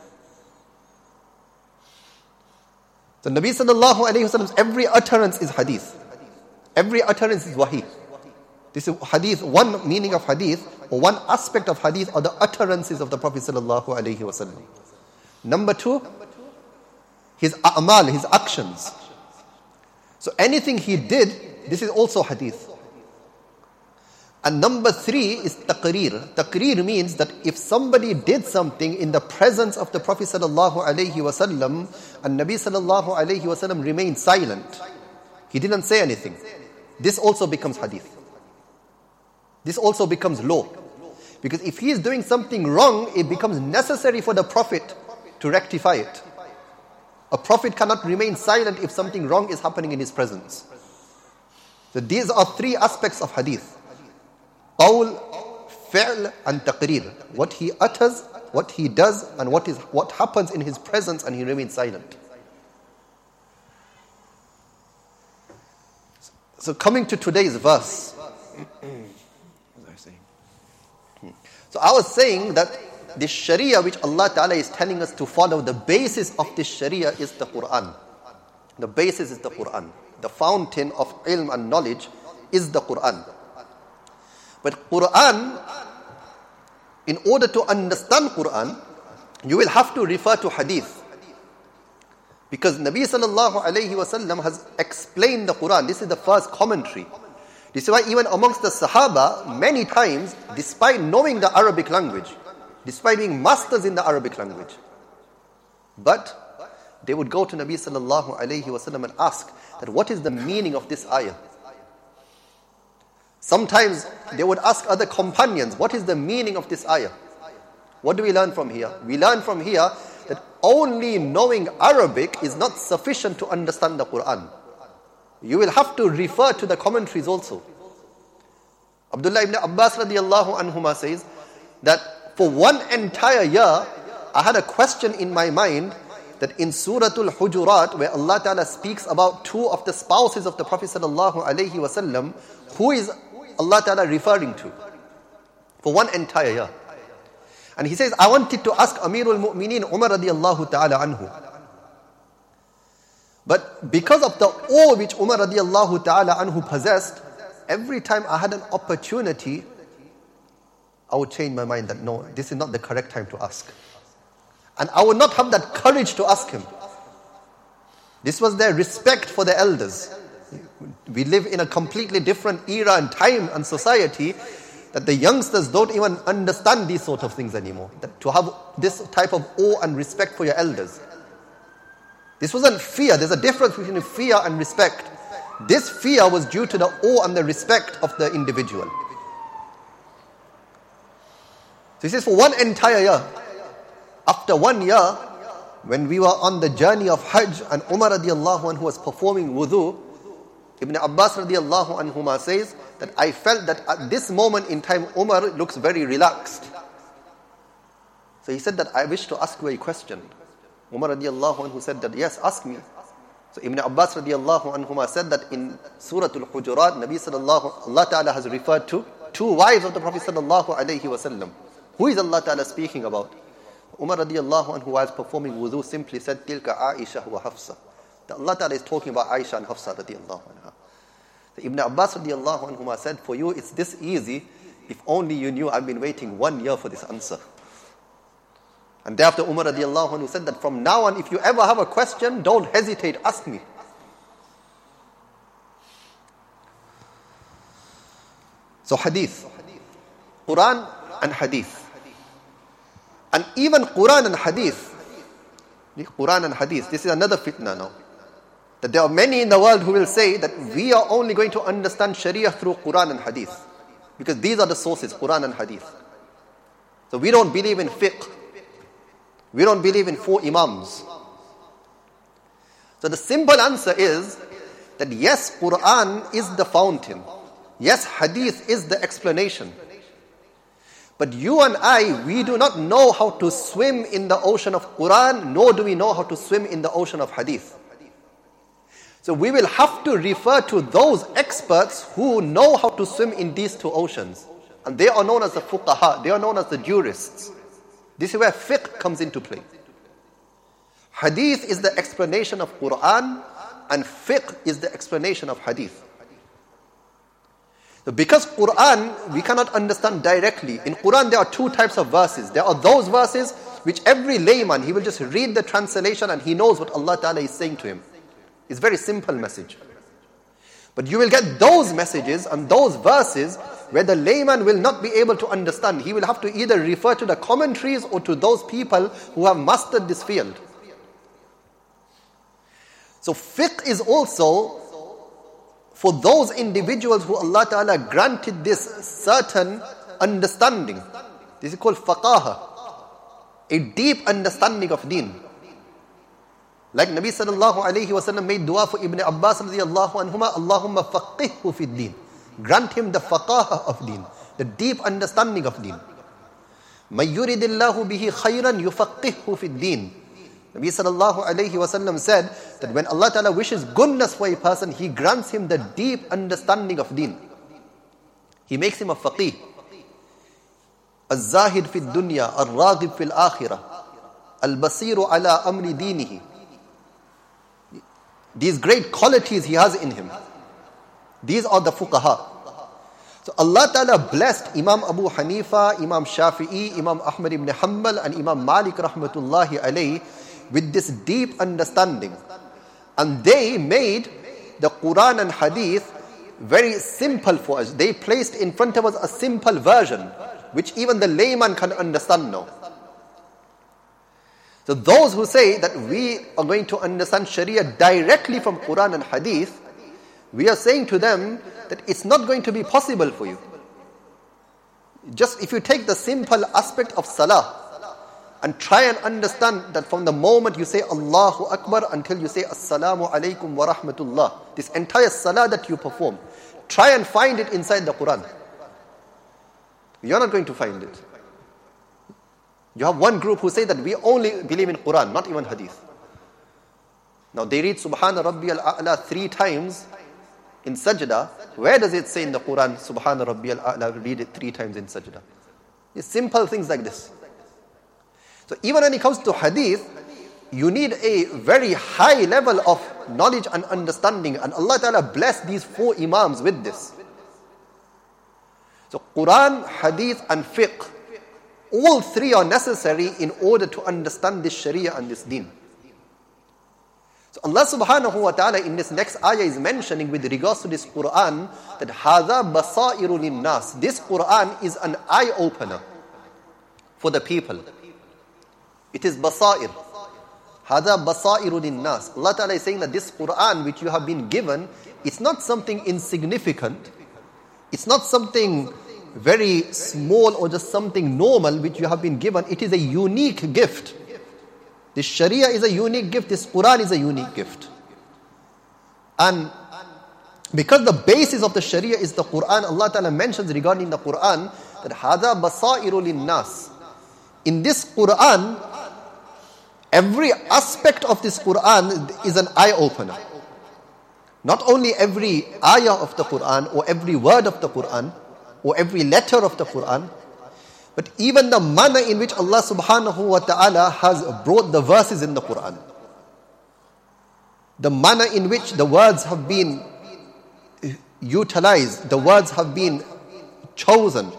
So Nabi sallallahu alayhi wasallam's every utterance is hadith. Every utterance is wahi. This is hadith, one meaning of hadith, or one aspect of hadith are the utterances of the Prophet sallallahu alayhi wasallam. Number 2, his a'mal, his actions. So anything he did, this is also hadith. And number 3 is taqreer. Taqreer means that if somebody did something in the presence of the Prophet sallallahu alaihi wasallam, and Nabi sallallahu alaihi wasallam remained silent, he didn't say anything, this also becomes hadith. This also becomes law. Because if he is doing something wrong, it becomes necessary for the Prophet to rectify it. A Prophet cannot remain silent if something wrong is happening in his presence. So these are 3 aspects of hadith. Qawl, fi'l and taqreer. What he utters, what he does, and what happens in his presence, and he remains silent. So coming to today's verse. So I was saying that this Sharia which Allah Ta'ala is telling us to follow, the basis of this Sharia is the Quran. The basis is the Quran. The fountain of ilm and knowledge is the Quran. But Quran, in order to understand Quran, you will have to refer to hadith. Because Nabi sallallahu alayhi wasallam has explained the Quran. This is the first commentary. This is why even amongst the Sahaba, many times, despite knowing the Arabic language, despite being masters in the Arabic language, but they would go to Nabi sallallahu alayhi wasallam and ask that what is the meaning of this ayah? Sometimes they would ask other companions, what is the meaning of this ayah? What do we learn from here? We learn from here that only knowing Arabic is not sufficient to understand the Quran. You will have to refer to the commentaries also. Abdullah ibn Abbas radiallahu anhuma says that for one entire year, I had a question in my mind that in Suratul Hujurat, where Allah Ta'ala speaks about two of the spouses of the Prophet sallallahu alaihi wasallam, who is Allah Ta'ala referring to? For one entire year. And he says, I wanted to ask Amirul Mu'mineen Umar radiallahu ta'ala anhu. But because of the awe which Umar radiallahu ta'ala anhu possessed, every time I had an opportunity, I would change my mind that no, this is not the correct time to ask. And I would not have that courage to ask him. This was their respect for the elders. We live in a completely different era and time and society that the youngsters don't even understand these sort of things anymore. That to have this type of awe and respect for your elders. This wasn't fear. There's a difference between fear and respect. This fear was due to the awe and the respect of the individual. So he says for one entire year, after 1 year, when we were on the journey of Hajj and Umar radiallahu anhu was performing wudu, Ibn Abbas radiallahu anhuma says that I felt that at this moment in time, Umar looks very relaxed. So he said that I wish to ask you a question. Umar radiallahu anhu said that yes, ask me. So Ibn Abbas radiallahu anhuma said that in Suratul Hujurat, Nabi sallallahu, Allah Ta'ala has referred to two wives of the Prophet sallallahu alayhi wasallam. Who is Allah Ta'ala speaking about? Umar radiallahu anhu while performing wudu simply said, Tilka Aisha wa Hafsa. That Allah Ta'ala is talking about Aisha and Hafsa radiallahu anha. So Ibn Abbas radiallahu anhuma said, for you it's this easy, if only you knew I've been waiting 1 year for this answer. And thereafter Umar radiallahu anhu said that from now on, if you ever have a question, don't hesitate, ask me. So hadith, Quran and hadith. And even Quran and hadith, this is another fitna now. That there are many in the world who will say that we are only going to understand Sharia through Quran and hadith. Because these are the sources, Quran and hadith. So we don't believe in fiqh. We don't believe in 4 imams. So the simple answer is that yes, Quran is the fountain. Yes, hadith is the explanation. But you and I, we do not know how to swim in the ocean of Quran, nor do we know how to swim in the ocean of hadith. So we will have to refer to those experts who know how to swim in these 2 oceans. And they are known as the fuqaha, they are known as the jurists. This is where fiqh comes into play. Hadith is the explanation of Quran, and fiqh is the explanation of hadith. So because Quran, we cannot understand directly. In Quran, there are 2 types of verses. There are those verses which every layman, he will just read the translation and he knows what Allah Ta'ala is saying to him. It's a very simple message. But you will get those messages and those verses where the layman will not be able to understand. He will have to either refer to the commentaries or to those people who have mastered this field. So fiqh is also for those individuals who Allah Ta'ala granted this certain understanding. This is called faqaha, a deep understanding of deen. Like Nabi sallallahu alayhi wasallam made dua for Ibn Abbas radiyallahu anhuma, Allahumma faqihhu fi din. Grant him the faqaha of deen, the deep understanding of deen. May yuridillahu bihi khayran yufaqihhu fi din. Nabi sallallahu alayhi wasallam said that when Allah Ta'ala wishes goodness for a person, He grants him the deep understanding of deen. He makes him a faqih. Al-zahid fi dunya, al-raghib fi al-akhirah, al-basiru ala amri dinihi. These great qualities he has in him. These are the fuqaha. So Allah Ta'ala blessed Imam Abu Hanifa, Imam Shafi'i, Imam Ahmad ibn Hanbal and Imam Malik rahmatullahi alayhi with this deep understanding. And they made the Quran and Hadith very simple for us. They placed in front of us a simple version, which even the layman can understand now. So those who say that we are going to understand Sharia directly from Quran and Hadith, we are saying to them that it's not going to be possible for you. Just if you take the simple aspect of Salah and try and understand that from the moment you say Allahu Akbar until you say Assalamu alaikum wa rahmatullah, this entire Salah that you perform, try and find it inside the Quran. You're not going to find it. You have one group who say that we only believe in Quran, not even Hadith. Now they read Subhana Rabbiyal A'la 3 times in Sajda. Where does it say in the Quran, Subhana Rabbiyal A'la, read it 3 times in Sajda? It's simple things like this. So even when it comes to Hadith, you need a very high level of knowledge and understanding. And Allah Ta'ala blessed these 4 Imams with this. So Quran, Hadith and Fiqh, all 3 are necessary in order to understand this Sharia and this Deen. So Allah subhanahu wa ta'ala in this next ayah is mentioning with regards to this Quran that هَذَا بَصَائِرُ لِلنَّاسِ. This Quran is an eye-opener for the people. It is basair. هَذَا بَصَائِرُ لِلنَّاسِ. Allah Ta'ala is saying that this Quran which you have been given, it's not something insignificant. It's not something very small or just something normal which you have been given. It is a unique gift. This Sharia is a unique gift. This Quran is a unique gift. And because the basis of the Sharia is the Quran, Allah Ta'ala mentions regarding the Quran that هَذَا بَصَائِرُ لِلنَّاسِ. In this Quran, every aspect of this Quran is an eye-opener. Not only every ayah of the Quran or every word of the Quran or every letter of the Quran, but even the manner in which Allah subhanahu wa ta'ala has brought the verses in the Quran. The manner in which the words have been utilized, the words have been chosen.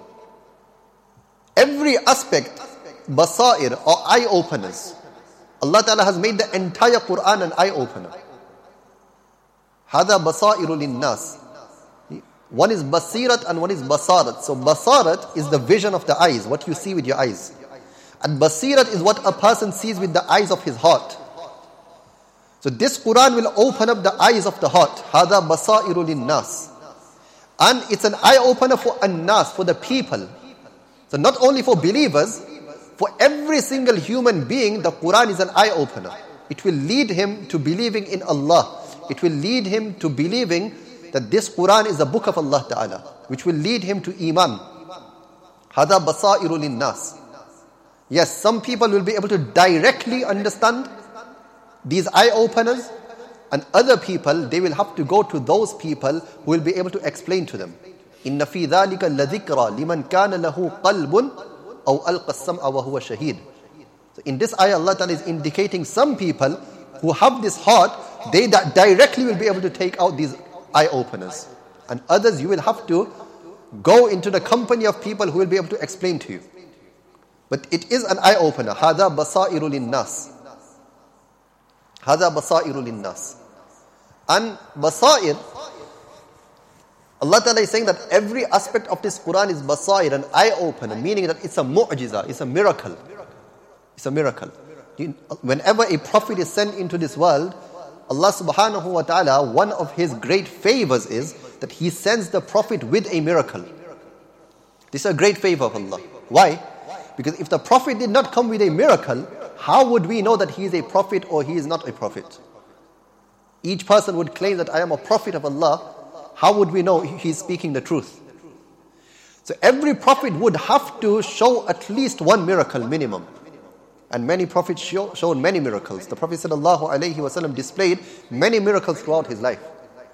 Every aspect, basair or eye-openers. Allah Ta'ala has made the entire Quran an eye-opener. هَذَا بَصَائِرُ لِلنَّاسِ. One is basirat and one is basarat. So basarat is the vision of the eyes, what you see with your eyes. And basirat is what a person sees with the eyes of his heart. So this Quran will open up the eyes of the heart. هَذَا بَصَائِرُ لِلنَّاسِ. And it's an eye-opener for an-nas, for the people. So not only for believers, for every single human being, the Quran is an eye-opener. It will lead him to believing in Allah. It will lead him to believing that this Quran is the book of Allah Ta'ala, which will lead him to Iman. هَذَا بَصَائِرُ لِلنَّاسِ. Yes, some people will be able to directly understand these eye-openers, and other people, they will have to go to those people who will be able to explain to them. إِنَّ فِي ذَلِكَ لَذِكْرَى لِمَنْ كَانَ لَهُ قَلْبٌ أَوْ أَلْقَى السَّمْعَ وَهُوَ شَهِيدٌ. So in this ayah, Allah Ta'ala is indicating some people who have this heart, they directly will be able to take out these eye-openers. And others, you will have to go into the company of people who will be able to explain to you. But it is an eye-opener. هَذَا بَصَائِرُ لِلنَّاسِ. هَذَا بَصَائِرُ لِلنَّاسِ. And basair, Allah Ta'ala is saying that every aspect of this Quran is basair, an eye-opener, meaning that it's a mu'jiza, it's a miracle. It's a miracle. Whenever a prophet is sent into this world, Allah subhanahu wa ta'ala, one of his great favors is that he sends the prophet with a miracle. This is a great favor of Allah. Why? Because if the prophet did not come with a miracle, how would we know that he is a prophet or he is not a prophet? Each person would claim that I am a prophet of Allah. How would we know he is speaking the truth? So every prophet would have to show at least one miracle minimum. And many prophets showed many miracles. The Prophet ﷺ displayed many miracles throughout his life.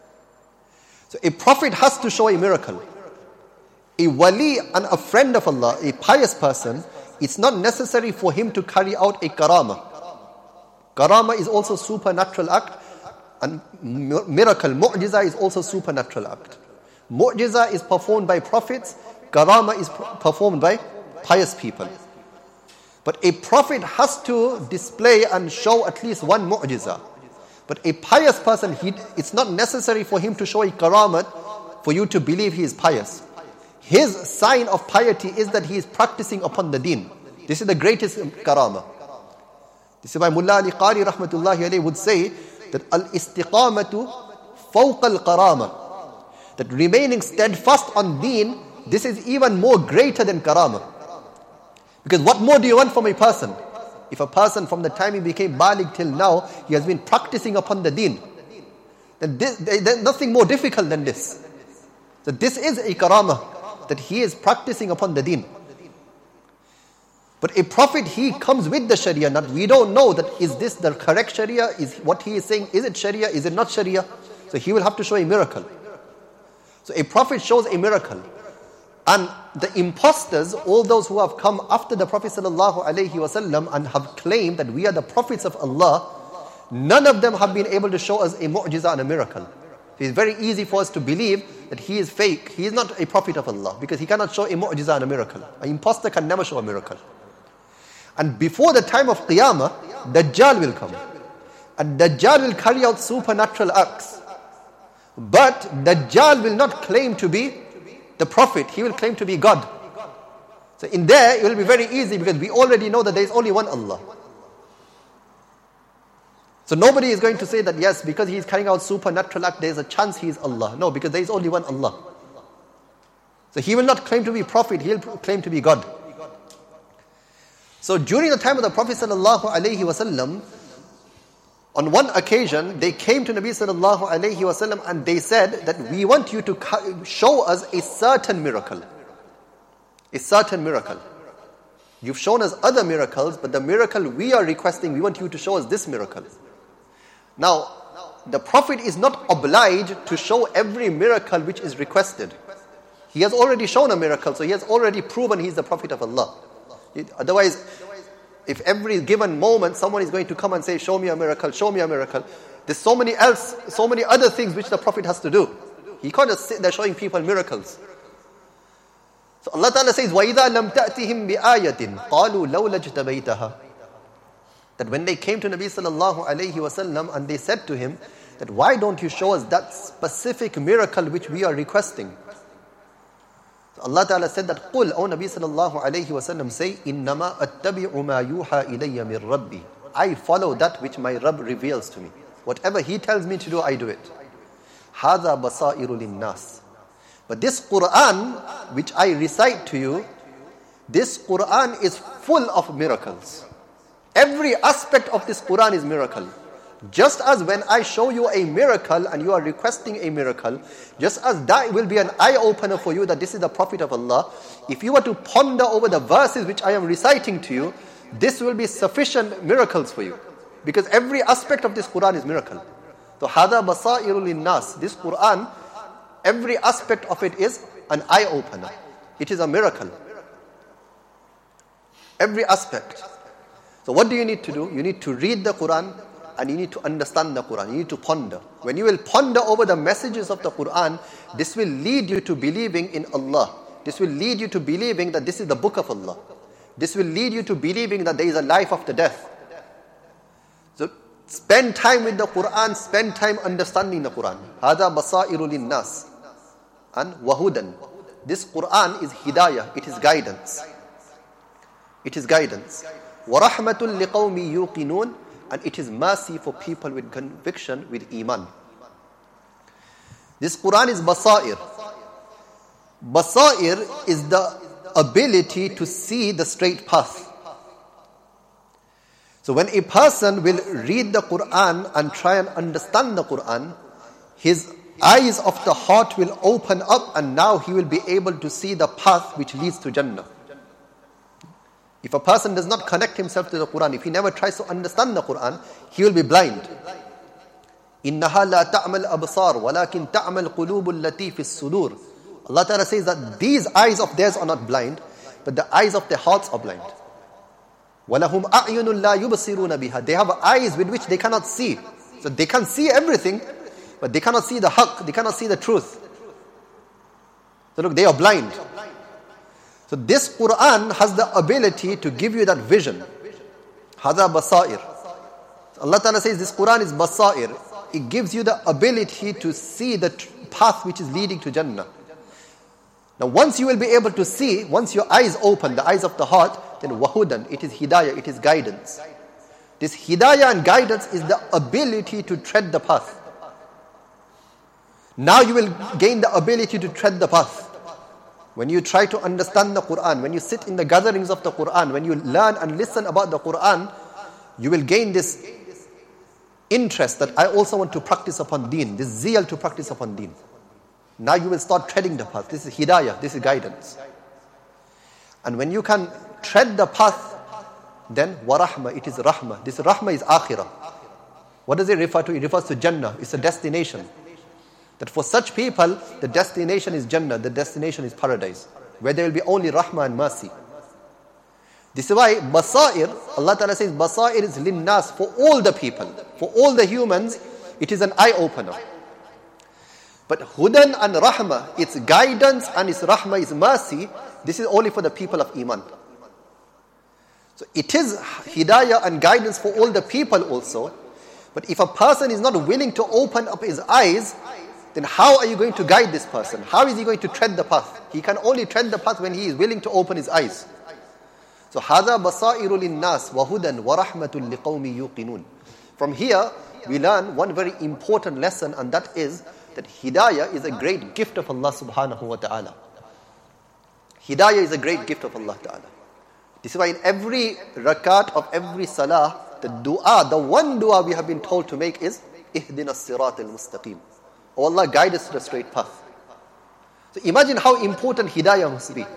So a prophet has to show a miracle. A wali and a friend of Allah, a pious person, it's not necessary for him to carry out a karama. Karama is also supernatural act, and miracle, mu'jiza, is also supernatural act. Mu'jiza is performed by prophets, karama is performed by pious people. But a prophet has to display and show at least one mu'jiza. But a pious person, it's not necessary for him to show a karamat for you to believe he is pious. His sign of piety is that he is practicing upon the deen. This is the greatest karama. This is why Mullah Ali Qari rahmatullahi alayhi would say that al-istiqamatu fawqa al-karama. That remaining steadfast on deen, this is even more greater than karama. Because what more do you want from a person? If a person from the time he became baligh till now, he has been practicing upon the deen, then there's nothing more difficult than this. So this is a karamah, that he is practicing upon the deen. But a prophet, he comes with the sharia. Not, we don't know that is this the correct sharia? Is what he is saying, is it sharia? Is it not sharia? So he will have to show a miracle. So a prophet shows a miracle. And the imposters, all those who have come after the Prophet ﷺ and have claimed that we are the prophets of Allah, none of them have been able to show us a mu'jiza and a miracle. It's very easy for us to believe that he is fake. He is not a prophet of Allah because he cannot show a mu'jiza and a miracle. An imposter can never show a miracle. And before the time of Qiyamah, Dajjal will come. And Dajjal will carry out supernatural acts. But Dajjal will not claim to be the prophet, he will claim to be God. So in there, it will be very easy because we already know that there is only one Allah. So nobody is going to say that yes, because he is carrying out supernatural act, there is a chance he is Allah. No, because there is only one Allah. So he will not claim to be prophet, he will claim to be God. So during the time of the Prophet ﷺ, on one occasion, they came to Nabi sallallahu alayhi wasallam and they said that we want you to show us a certain miracle. A certain miracle. You've shown us other miracles, but the miracle we are requesting, we want you to show us this miracle. Now, the Prophet is not obliged to show every miracle which is requested. He has already shown a miracle, so he has already proven he is the Prophet of Allah. Otherwise, if every given moment someone is going to come and say, show me a miracle, show me a miracle, there's so many other things which the Prophet has to do. He can't just sit there showing people miracles. So Allah Ta'ala says, وَإِذَا لَمْ تَأْتِهِمْ بِآيَةٍ قَالُوا لَوْ لَجْتَبَيْتَهَا. That when they came to Nabi sallallahu alayhi wasallam and they said to him, that why don't you show us that specific miracle which we are requesting? So Allah Ta'ala said that, قُلْ, O Nabi sallallahu alayhi wasallam, say, إِنَّمَا أَتَّبِعُ مَا يُوحَى إِلَيَّ مِنْ رَبِّي. I follow that which my Rabb reveals to me. Whatever He tells me to do, I do it. هَذَا بَصَائِرُ لِلنَّاسِ. But this Quran, which I recite to you, this Quran is full of miracles. Every aspect of this Quran is miracle. Just as when I show you a miracle and you are requesting a miracle, just as that will be an eye-opener for you that this is the Prophet of Allah, if you were to ponder over the verses which I am reciting to you, this will be sufficient miracles for you. Because every aspect of this Quran is miracle. So, هَذَا بَصَائِرُ لِلنَّاسِ. This Quran, every aspect of it is an eye-opener. It is a miracle. Every aspect. So what do you need to do? You need to read the Quran and you need to understand the Quran. You need to ponder. When you will ponder over the messages of the Quran, this will lead you to believing in Allah. This will lead you to believing that this is the book of Allah. This will lead you to believing that there is a life after death. So spend time with the Quran, spend time understanding the Quran. هَذَا بَصَائِرُ لِلنَّاسِ. And وَهُدًا. This Quran is hidayah, it is guidance. It is guidance. وَرَحْمَةٌ لِقَوْمِ يُوقِنُونَ. And it is mercy for people with conviction, with iman. This Quran is basair. Basair is the ability to see the straight path. So when a person will read the Quran and try and understand the Quran, his eyes of the heart will open up and now he will be able to see the path which leads to Jannah. If a person does not connect himself to the Quran, if he never tries to understand the Quran, he will be blind. إِنَّهَا لَا تَعْمَى الْأَبْصَارُ وَلَكِنْ تَعْمَى الْقُلُوبُ الَّتِي فِي الصُّدُورِ. Allah Ta'ala says that these eyes of theirs are not blind, but the eyes of their hearts are blind. وَلَهُمْ أَعْيُنٌ لَا يُبْصِرُونَ بِهَا. They have eyes with which they cannot see. So they can see everything, but they cannot see the haqq, they cannot see the truth. So look, they are blind. So this Quran has the ability to give you that vision. Hada basair. Allah Ta'ala says this Quran is basair. It gives you the ability to see the path which is leading to Jannah. Now once you will be able to see, once your eyes open, the eyes of the heart, then wahudan, it is hidayah, it is guidance. This hidayah and guidance is the ability to tread the path. Now you will gain the ability to tread the path. When you try to understand the Quran, when you sit in the gatherings of the Quran, when you learn and listen about the Quran, you will gain this interest that I also want to practice upon deen, this zeal to practice upon deen. Now you will start treading the path. This is hidayah, this is guidance. And when you can tread the path, then warahma, it is rahmah. This rahmah is akhirah. What does it refer to? It refers to Jannah. It's a destination. That for such people, the destination is Jannah, the destination is paradise, where there will be only rahmah and mercy. This is why basair, Allah Ta'ala says basair is linnas, for all the people, for all the humans, it is an eye-opener. But hudan and rahmah, its guidance and its rahmah is mercy, this is only for the people of Iman. So it is hidayah and guidance for all the people also. But if a person is not willing to open up his eyes, then how are you going to guide this person? How is he going to tread the path? He can only tread the path when he is willing to open his eyes. So هَذَا بَصَائِرُ لِلنَّاسِ وَهُدًى وَرَحْمَةٌ لِقَوْمِ يُوقِنُونَ. From here, we learn one very important lesson, and that is that hidayah is a great gift of Allah subhanahu wa ta'ala. Hidayah is a great gift of Allah ta'ala. This is why in every rakat of every salah, the dua, the one dua we have been told to make is اهدنا الصراط المستقيم. Oh Allah, guide us to the straight path. So imagine how important hidayah must be.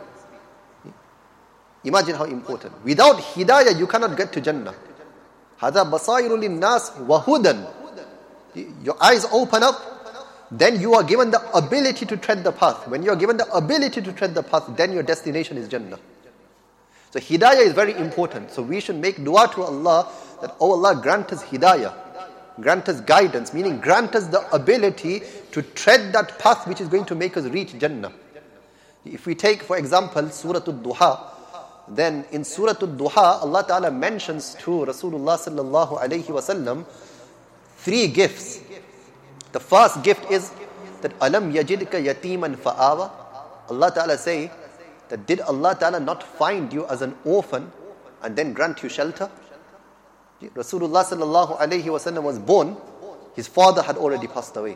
Imagine how important. Without hidayah, you cannot get to Jannah. هَذَا بَصَائِرُ لِلنَّاسِ وَهُدًى. Your eyes open up, then you are given the ability to tread the path. When you are given the ability to tread the path, then your destination is Jannah. So hidayah is very important. So we should make dua to Allah that, oh Allah, grant us hidayah. Grant us guidance, meaning grant us the ability to tread that path which is going to make us reach Jannah. If we take, for example, Surah Al-Duha, then in Surah Al-Duha, Allah Ta'ala mentions to Rasulullah Sallallahu Alaihi Wasallam 3 gifts. The first gift is that Alam yajidka yatiman fa'awa. Allah Ta'ala say that did Allah Ta'ala not find you as an orphan and then grant you shelter? Rasulullah Sallallahu Alaihi Wasallam was born, his father had already passed away.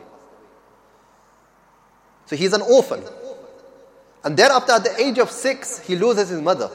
So he's an orphan. And thereafter at the age of 6, he loses his mother.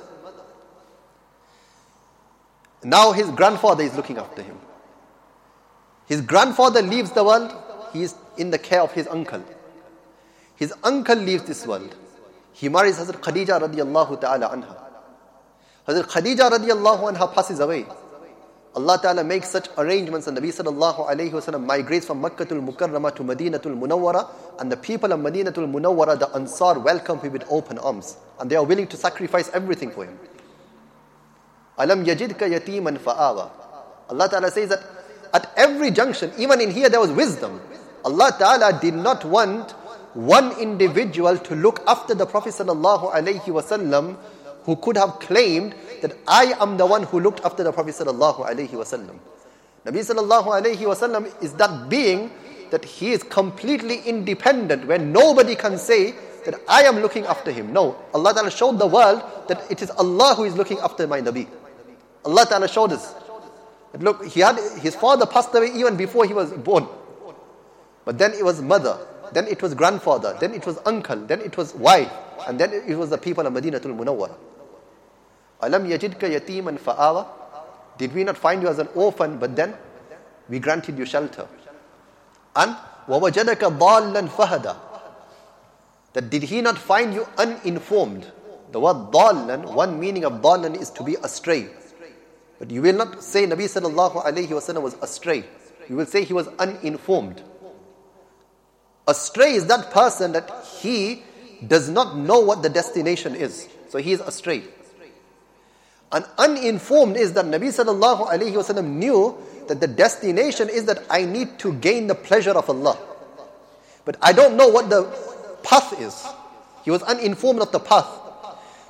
Now his grandfather is looking after him. His grandfather leaves the world, he is in the care of his uncle. His uncle leaves this world. He marries Hazrat Khadija radiallahu ta'ala anha. Hazrat Khadija radiallahu anha passes away. Allah Ta'ala makes such arrangements, and Nabi sallallahu alayhi wasallam migrates from Makkatul Mukarramah to Madinatul Munawwara, and the people of Madinatul Munawwara, the Ansar, welcome him with open arms, and they are willing to sacrifice everything for him. Alam yajidka yatiman fa'awa. Allah Ta'ala says that at every junction, even in here there was wisdom. Allah Ta'ala did not want one individual to look after the Prophet sallallahu alayhi wasallam who could have claimed that I am the one who looked after the Prophet sallallahu alaihi wasallam. Nabi sallallahu alaihi wasallam is that being that he is completely independent, where nobody can say that I am looking after him. No, Allah Ta'ala showed the world that it is Allah who is looking after my Nabi. Allah Ta'ala showed us that look, his father passed away even before he was born. But then it was mother, then it was grandfather, then it was uncle, then it was wife, and then it was the people of Madinatul Munawwara. Alam yajidka yatiman fa'awa. Did we not find you as an orphan, but then we granted you shelter? And وَوَجَدَكَ ضَالًّا فَهَدَى. That did he not find you uninformed? The word ضَالًّا, one meaning of ضَالًّا is to be astray. But you will not say Nabi sallallahu alayhi wasallam was astray. You will say he was uninformed. Astray is that person that he does not know what the destination is. So he is astray. And uninformed is that Nabi sallallahu alayhi wasallam knew that the destination is that I need to gain the pleasure of Allah. But I don't know what the path is. He was uninformed of the path.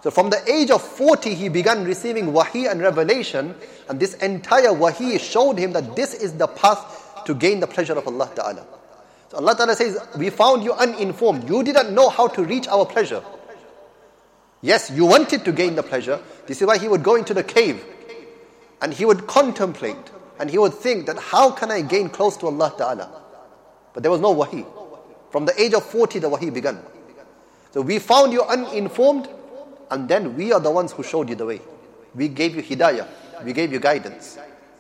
So from the age of 40, he began receiving wahi and revelation, and this entire wahi showed him that this is the path to gain the pleasure of Allah Ta'ala. So Allah Ta'ala says, we found you uninformed. You didn't know how to reach our pleasure. Yes, you wanted to gain the pleasure. This is why he would go into the cave and he would contemplate and he would think that how can I gain close to Allah Ta'ala? But there was no wahi. From the age of 40, the wahi began. So we found you uninformed, and then we are the ones who showed you the way. We gave you hidayah. We gave you guidance.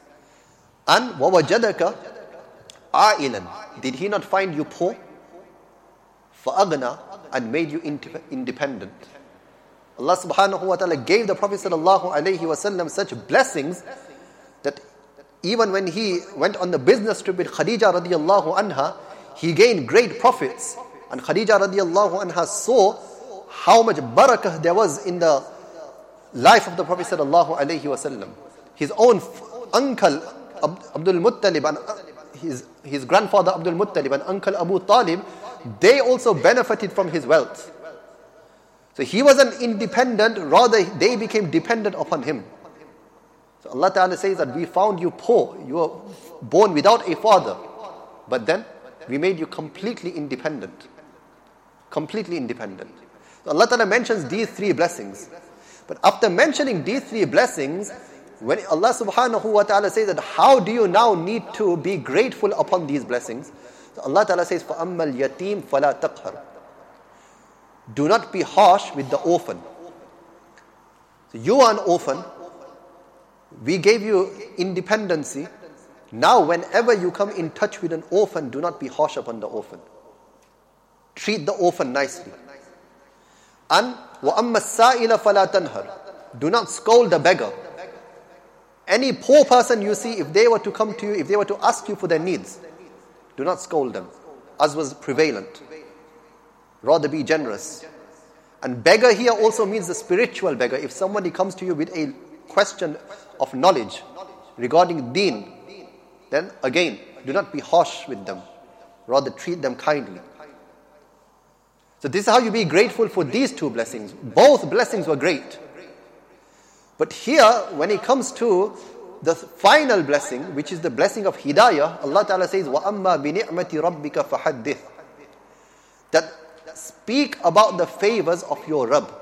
And وَوَجَدَكَ عَائِلًا. Did he not find you poor? فَأَغْنَى. And made you independent. Allah subhanahu wa ta'ala gave the Prophet sallallahu alayhi wa sallam such blessings that even when he went on the business trip with Khadija radiallahu anha, he gained great profits. And Khadija radiallahu anha saw how much barakah there was in the life of the Prophet sallallahu alayhi wa sallam. His own uncle Abdul Muttalib and his grandfather Abdul Muttalib and uncle Abu Talib, they also benefited from his wealth. So he wasn't independent, rather they became dependent upon him. So Allah Ta'ala says that we found you poor, you were born without a father, but then we made you completely independent. Completely independent. So Allah Ta'ala mentions these three blessings. But after mentioning these three blessings, when Allah Subhanahu wa Ta'ala says that how do you now need to be grateful upon these blessings? So Allah Ta'ala says, فَأَمَّا الْيَتِيمْ فَلَا تَقْهَرْ. Do not be harsh with the orphan. So you are an orphan. We gave you independency. Now whenever you come in touch with an orphan, do not be harsh upon the orphan. Treat the orphan nicely. And وَأَمَّا السَّائِلَ فَلَا تَنْهَرْ. Do not scold the beggar. Any poor person you see, if they were to come to you, if they were to ask you for their needs, do not scold them, as was prevalent. Rather be generous. And beggar here also means the spiritual beggar. If somebody comes to you with a question of knowledge regarding deen, then again, do not be harsh with them. Rather treat them kindly. So this is how you be grateful for these two blessings. Both blessings were great. But here, when it comes to the final blessing, which is the blessing of hidayah, Allah Ta'ala says, وَأَمَّا بِنِعْمَةِ رَبِّكَ فَحَدِّثْ. That speak about the favors of your Rabb.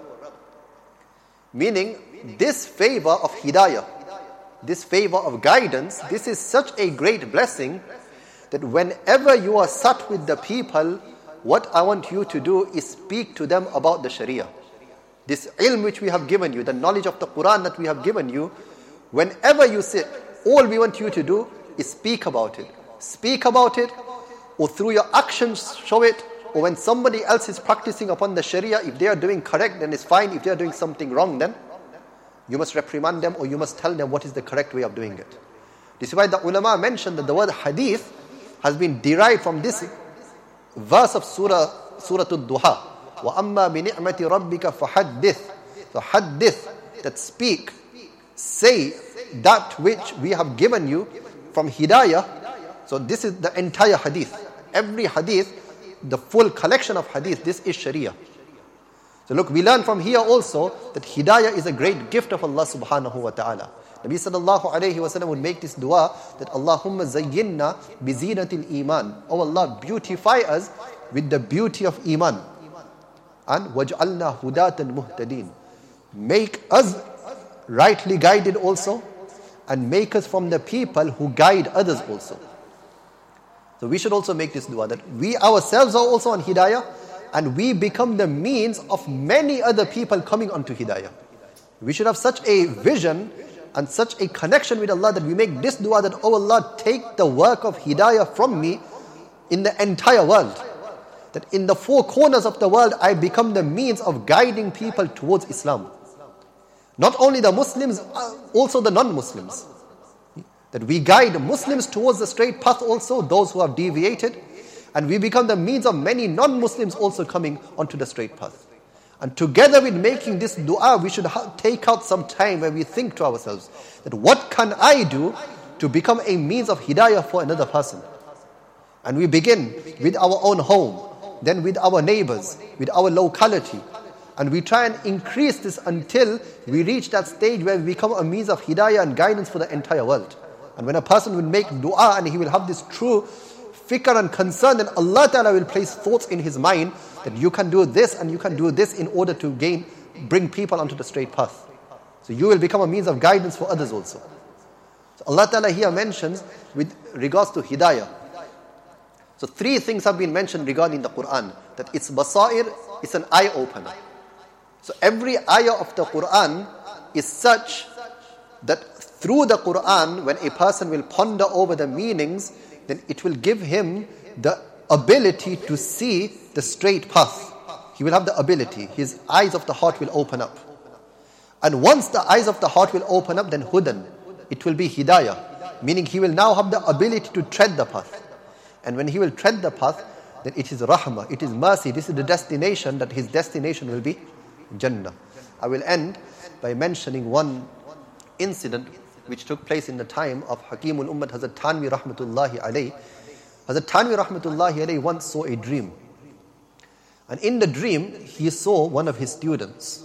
Meaning, this favor of hidayah, this favor of guidance, this is such a great blessing that whenever you are sat with the people, what I want you to do is speak to them about the Sharia. This ilm which we have given you, the knowledge of the Quran that we have given you, whenever you sit, all we want you to do is speak about it. Speak about it, or through your actions show it, or when somebody else is practicing upon the Sharia, if they are doing correct, then it's fine. If they are doing something wrong, then you must reprimand them or you must tell them what is the correct way of doing it. This is why the ulama mentioned that the word hadith has been derived from this verse of Surah Ad-Duha. وَأَمَّا بِنِعْمَةِ رَبِّكَ فَحَدِّثْ. So hadith, that speak, say that which we have given you from hidayah. So this is the entire hadith. Every hadith, the full collection of hadith, this is Sharia. So look, we learn from here also that hidayah is a great gift of Allah subhanahu wa ta'ala. Nabi sallallahu alayhi wa sallam would make this dua that Allahumma zayyinna bizinatil iman. Oh Allah, beautify us with the beauty of iman. And waj'alna hudatan muhtadin. Make us rightly guided also, and make us from the people who guide others also. So we should also make this dua that we ourselves are also on hidayah, and we become the means of many other people coming onto hidayah. We should have such a vision and such a connection with Allah that we make this dua that, oh Allah, take the work of hidayah from me in the entire world. That in the four corners of the world, I become the means of guiding people towards Islam. Not only the Muslims, also the non-Muslims. That we guide Muslims towards the straight path also, those who have deviated. And we become the means of many non-Muslims also coming onto the straight path. And together with making this dua, we should take out some time where we think to ourselves that what can I do to become a means of hidayah for another person? And we begin with our own home, then with our neighbors, with our locality. And we try and increase this until we reach that stage where we become a means of hidayah and guidance for the entire world. And when a person will make dua and he will have this true fikr and concern, then Allah Ta'ala will place thoughts in his mind that you can do this and you can do this in order to bring people onto the straight path. So you will become a means of guidance for others also. So Allah Ta'ala here mentions with regards to hidayah. So 3 things have been mentioned regarding the Quran. That it's basair, it's an eye opener. So every ayah of the Quran is such that through the Quran, when a person will ponder over the meanings, then it will give him the ability to see the straight path. He will have the ability. His eyes of the heart will open up. And once the eyes of the heart will open up, then hudan, it will be hidayah. Meaning he will now have the ability to tread the path. And when he will tread the path, then it is rahmah, it is mercy. This is the destination, that his destination will be Jannah. I will end by mentioning one incident which took place in the time of Hakimul Ummah Hazrat Thanvi Rahmatullahi Alayhi. Hazrat Thanvi Rahmatullahi Alayhi once saw a dream. And in the dream, he saw one of his students.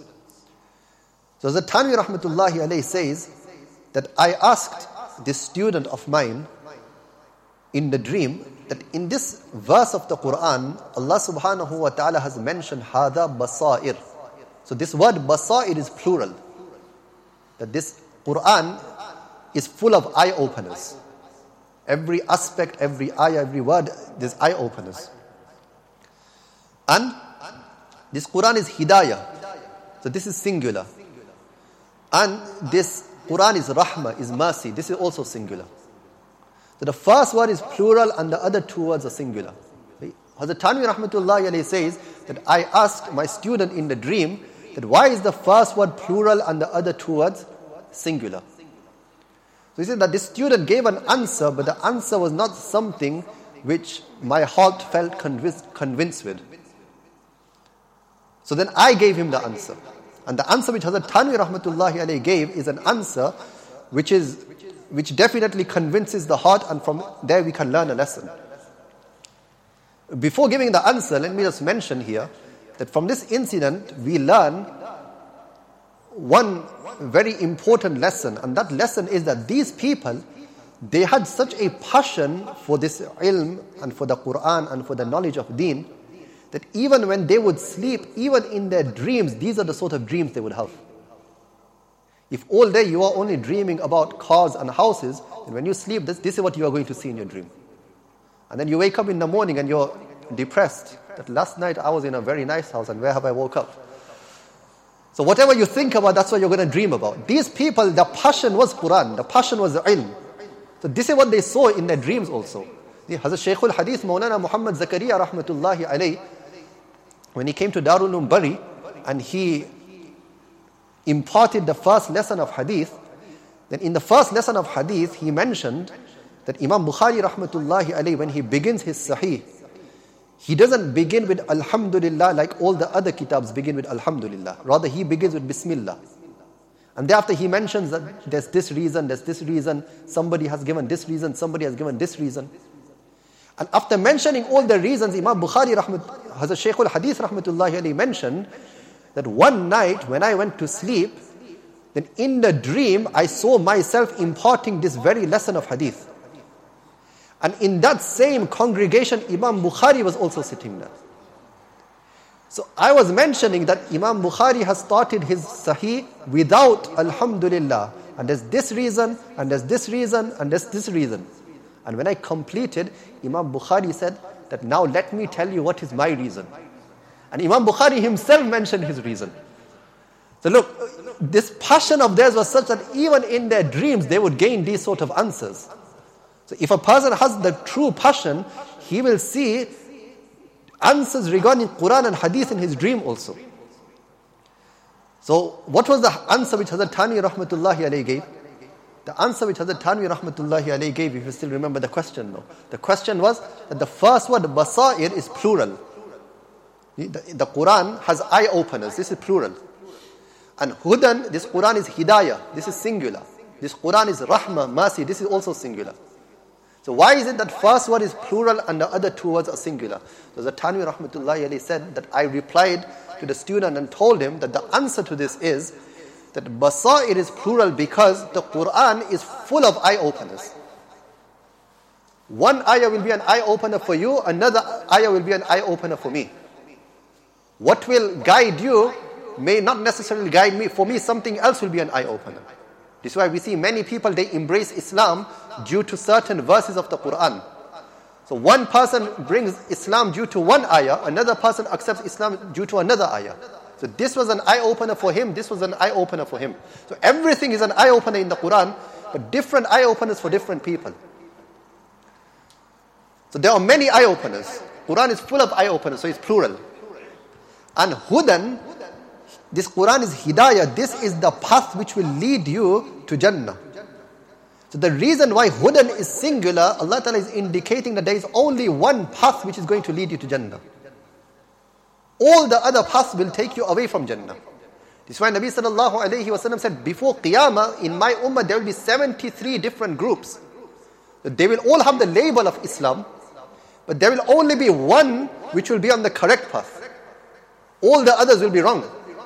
So Hazrat Thanvi Rahmatullahi Alayhi says that I asked this student of mine in the dream that in this verse of the Quran, Allah subhanahu wa ta'ala has mentioned Hada Basair. So this word basair is plural. That this Quran is full of eye openers. Every aspect, every ayah, every word, there's eye openers. And this Quran is hidayah. So this is singular. And this Quran is rahmah, is mercy. This is also singular. So the first word is plural and the other 2 words are singular. Hazrat Thanvi Rahmatullahi Alayhi says that I asked my student in the dream that why is the first word plural and the other 2 words singular? So he said that this student gave an answer, but the answer was not something which my heart felt convinced with. So then I gave him the answer. And the answer which Hazrat Thanvi Rahmatullahi Alayhi gave is an answer which definitely convinces the heart, and from there we can learn a lesson. Before giving the answer, let me just mention here that from this incident we learn one very important lesson, and that lesson is that these people, they had such a passion for this ilm and for the Quran and for the knowledge of deen, that even when they would sleep, even in their dreams, these are the sort of dreams they would have. If all day you are only dreaming about cars and houses, and when you sleep, this is what you are going to see in your dream. And then you wake up in the morning and you're depressed. That last night I was in a very nice house and where have I woke up? So whatever you think about, that's what you're going to dream about. These people, the passion was Quran, the passion was the ilm. So this is what they saw in their dreams also. Hazrat Shaykhul Hadith Maulana Muhammad Zakaria Rahmatullahi Alayhi, when he came to Darul Uloom Bari and he imparted the first lesson of hadith, then in the first lesson of hadith he mentioned that Imam Bukhari Rahmatullahi Alayhi, when he begins his Sahih, he doesn't begin with Alhamdulillah like all the other kitabs begin with Alhamdulillah. Rather he begins with Bismillah. And thereafter he mentions that there's this reason, somebody has given this reason, somebody has given this reason. And after mentioning all the reasons, Imam Bukhari Hazrat Shaykhul Hadith Rahmatullahi Alayhi mentioned that one night when I went to sleep, then in the dream I saw myself imparting this very lesson of hadith. And in that same congregation, Imam Bukhari was also sitting there. So I was mentioning that Imam Bukhari has started his Sahih without Alhamdulillah. And there's this reason, and there's this reason, and there's this reason. And when I completed, Imam Bukhari said that now let me tell you what is my reason. And Imam Bukhari himself mentioned his reason. So look, this passion of theirs was such that even in their dreams they would gain these sort of answers. So if a person has the true passion, he will see answers regarding Quran and Hadith in his dream also. So what was the answer which Hazrat Thanvi Rahmatullahi Alayhi gave? The answer which Hazrat Thanvi Rahmatullahi Alayhi gave, if you still remember the question now. The question was that the first word, basair, is plural. The Quran has eye openers, this is plural. And hudan, this Quran is hidayah, this is singular. This Quran is rahmah, mercy, this is also singular. So why is it that first word is plural and the other 2 words are singular? So the Thanvi Rahmatullahi Alayhi said that I replied to the student and told him that the answer to this is that basair is plural because the Quran is full of eye-openers. One ayah will be an eye-opener for you, another ayah will be an eye-opener for me. What will guide you may not necessarily guide me. For me, something else will be an eye-opener. This is why we see many people, they embrace Islam due to certain verses of the Quran. So one person brings Islam due to one ayah, another person accepts Islam due to another ayah. So this was an eye-opener for him, this was an eye-opener for him. So everything is an eye-opener in the Quran, but different eye-openers for different people. So there are many eye-openers. Quran is full of eye-openers, so it's plural. And Hudan, this Quran is Hidayah, this is the path which will lead you to Jannah. So the reason why Hudan is singular, Allah Ta'ala is indicating that there is only one path which is going to lead you to Jannah. All the other paths will take you away from Jannah. This is why Nabi Sallallahu Alaihi Wasallam said, before Qiyamah, in my ummah there will be 73 different groups. They will all have the label of Islam, but there will only be one which will be on the correct path. All the others will be wrong.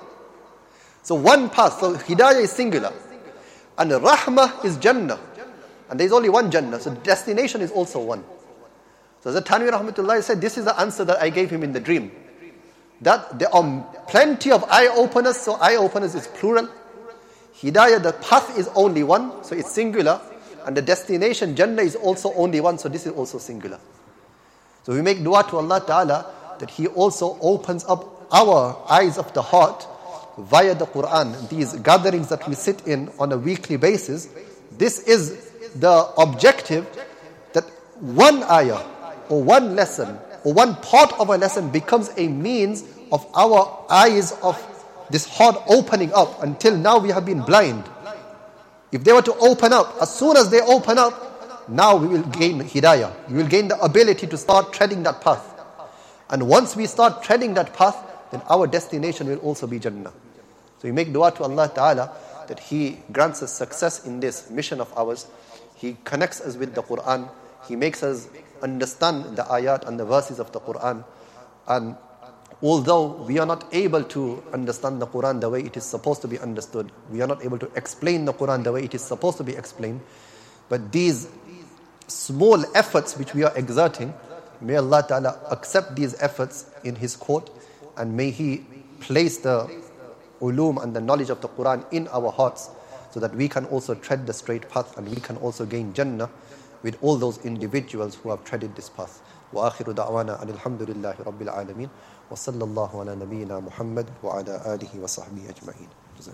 So one path, so Hidayah is singular. And Rahmah is Jannah. And there is only one Jannah, so destination is also one. So the Tanwi Rahmatullah said, this is the answer that I gave him in the dream. That there are plenty of eye-openers, so eye-openers is plural. Hidayah, the path is only one, so it's singular. And the destination, Jannah, is also only one, so this is also singular. So we make dua to Allah Ta'ala that He also opens up our eyes of the heart via the Quran. These gatherings that we sit in on a weekly basis, this is the objective, that one ayah or one lesson or one part of a lesson becomes a means of our eyes of this heart opening up. Until now we have been blind. If they were to open up, as soon as they open up, now we will gain hidayah. We will gain the ability to start treading that path. And once we start treading that path, then our destination will also be Jannah. So we make dua to Allah Ta'ala that He grants us success in this mission of ours. He connects us with the Quran. He makes us understand the ayat and the verses of the Quran. And although we are not able to understand the Quran the way it is supposed to be understood, we are not able to explain the Quran the way it is supposed to be explained, but these small efforts which we are exerting, may Allah Ta'ala accept these efforts in His court, and may He place the ulum and the knowledge of the Quran in our hearts, so that we can also tread the straight path and we can also gain Jannah with all those individuals who have treaded this path. وآخر دعوانا أن الحمد لله رب العالمين وصلى الله على نبينا محمد وعلى آله وصحبه أجمعين.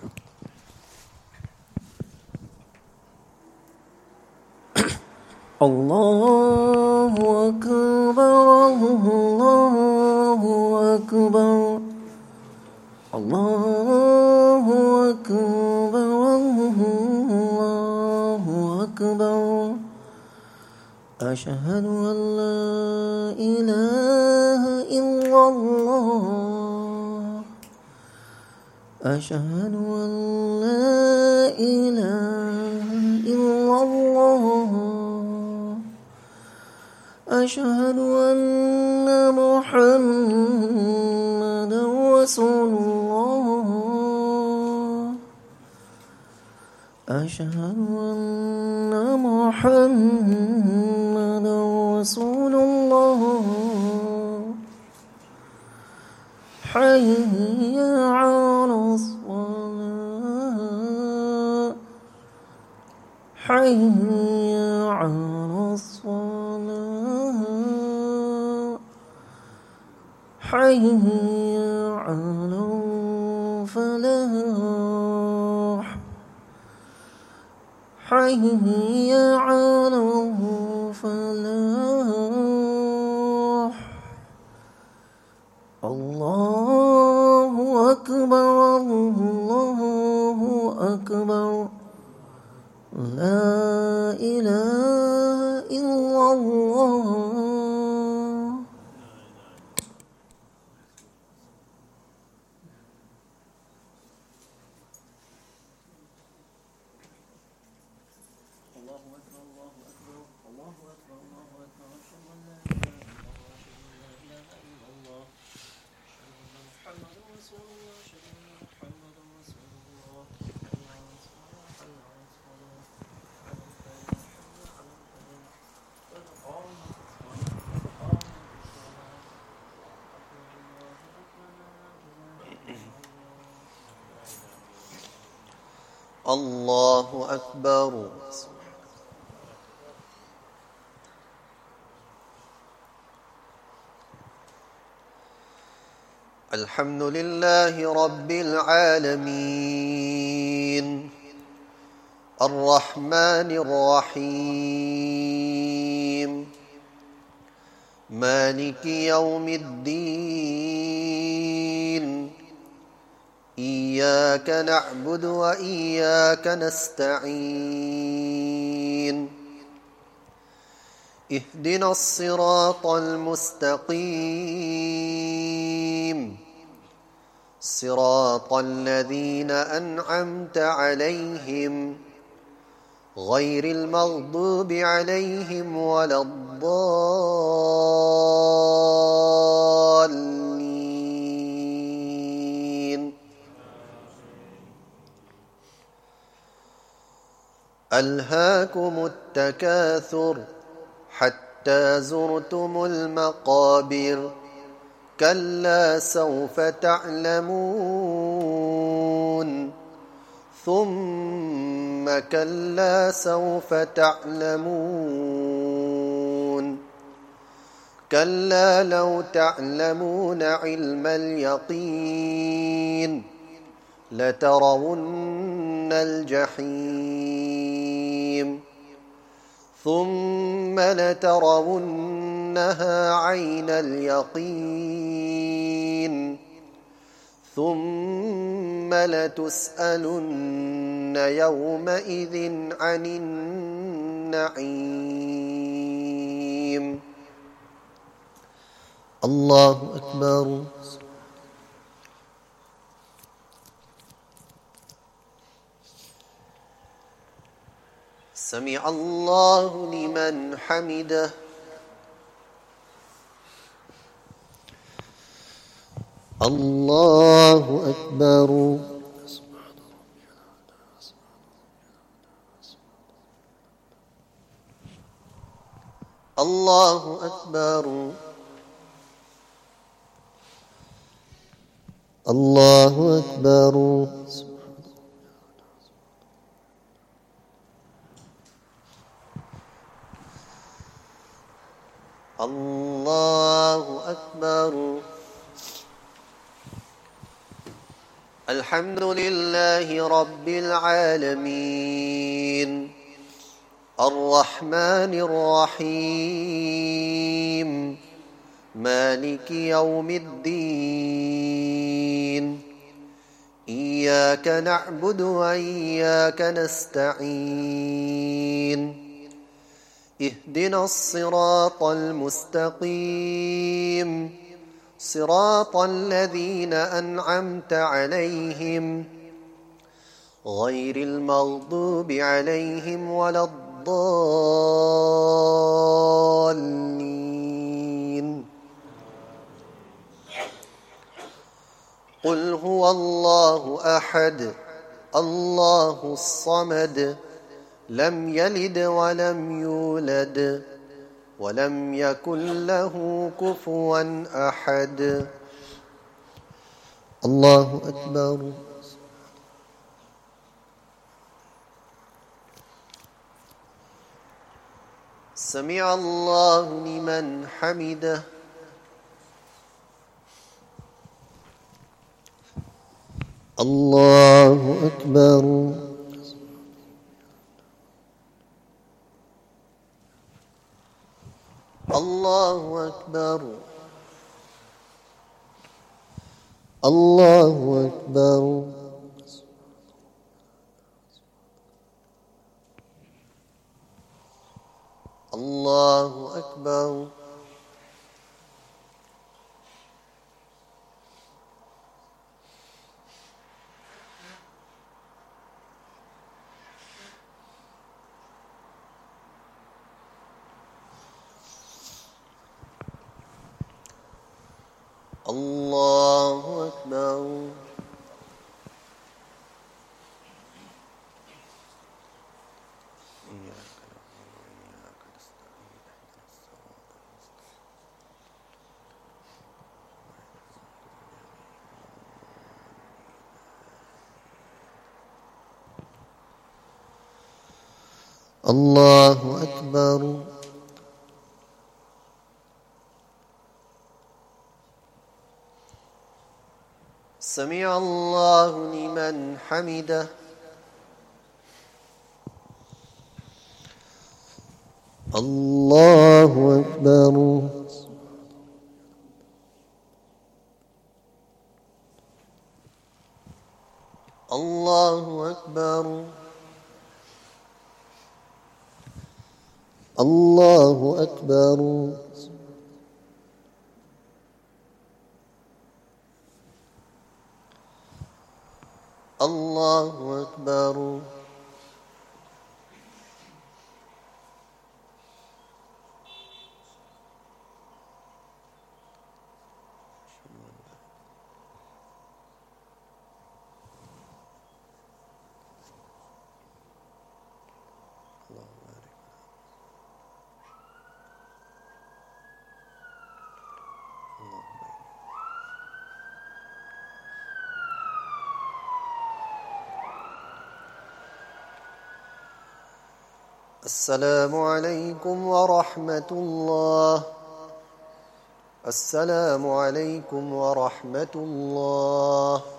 الله أكبر الله أكبر الله أكبر الله أكبر أشهد أن لا إله إلا الله أشهد أن لا إله إلا الله أشهد أن محمدا رسول الله أشهد أن محمدا رسول الله حي على الصلاة حي على الصلاة حي على الفلاح حي على الفلاح الله أكبر الله أكبر لا إله إلا الله. الله أكبر. الحمد لله رب العالمين الرحمن الرحيم مالك يوم الدين إياك نعبد وإياك نستعين اهدنا الصراط المستقيم صراط الذين أنعمت عليهم غير المغضوب عليهم ولا الضالين. ألهاكم التكاثر حتى زرتم المقابر كلا سوف تعلمون ثم كلا سوف تعلمون كلا لو تعلمون علم اليقين لترون الجحيم ثم لترونها عين اليقين ثم لتسألن يومئذ عن النعيم. الله أكبر. سمع الله لمن حمده. الله أكبر. الله أكبر. الله أكبر. الله أكبر. الحمد لله رب العالمين الرحمن الرحيم مالك يوم الدين إياك نعبد وإياك نستعين اهدنا الصراط المستقيم صراط الذين أنعمت عليهم غير المغضوب عليهم ولا الضالين. قل هو الله أحد الله الصمد لم يلد ولم يولد ولم يكن له كفوا أحد. الله أكبر. سمع الله لمن حمده. الله أكبر. الله أكبر. الله أكبر. الله أكبر. الله أكبر. الله أكبر. سمع الله لمن حمده. الله أكبر. الله أكبر. الله أكبر. الله أكبر. السلام عليكم ورحمة الله. السلام عليكم ورحمة الله.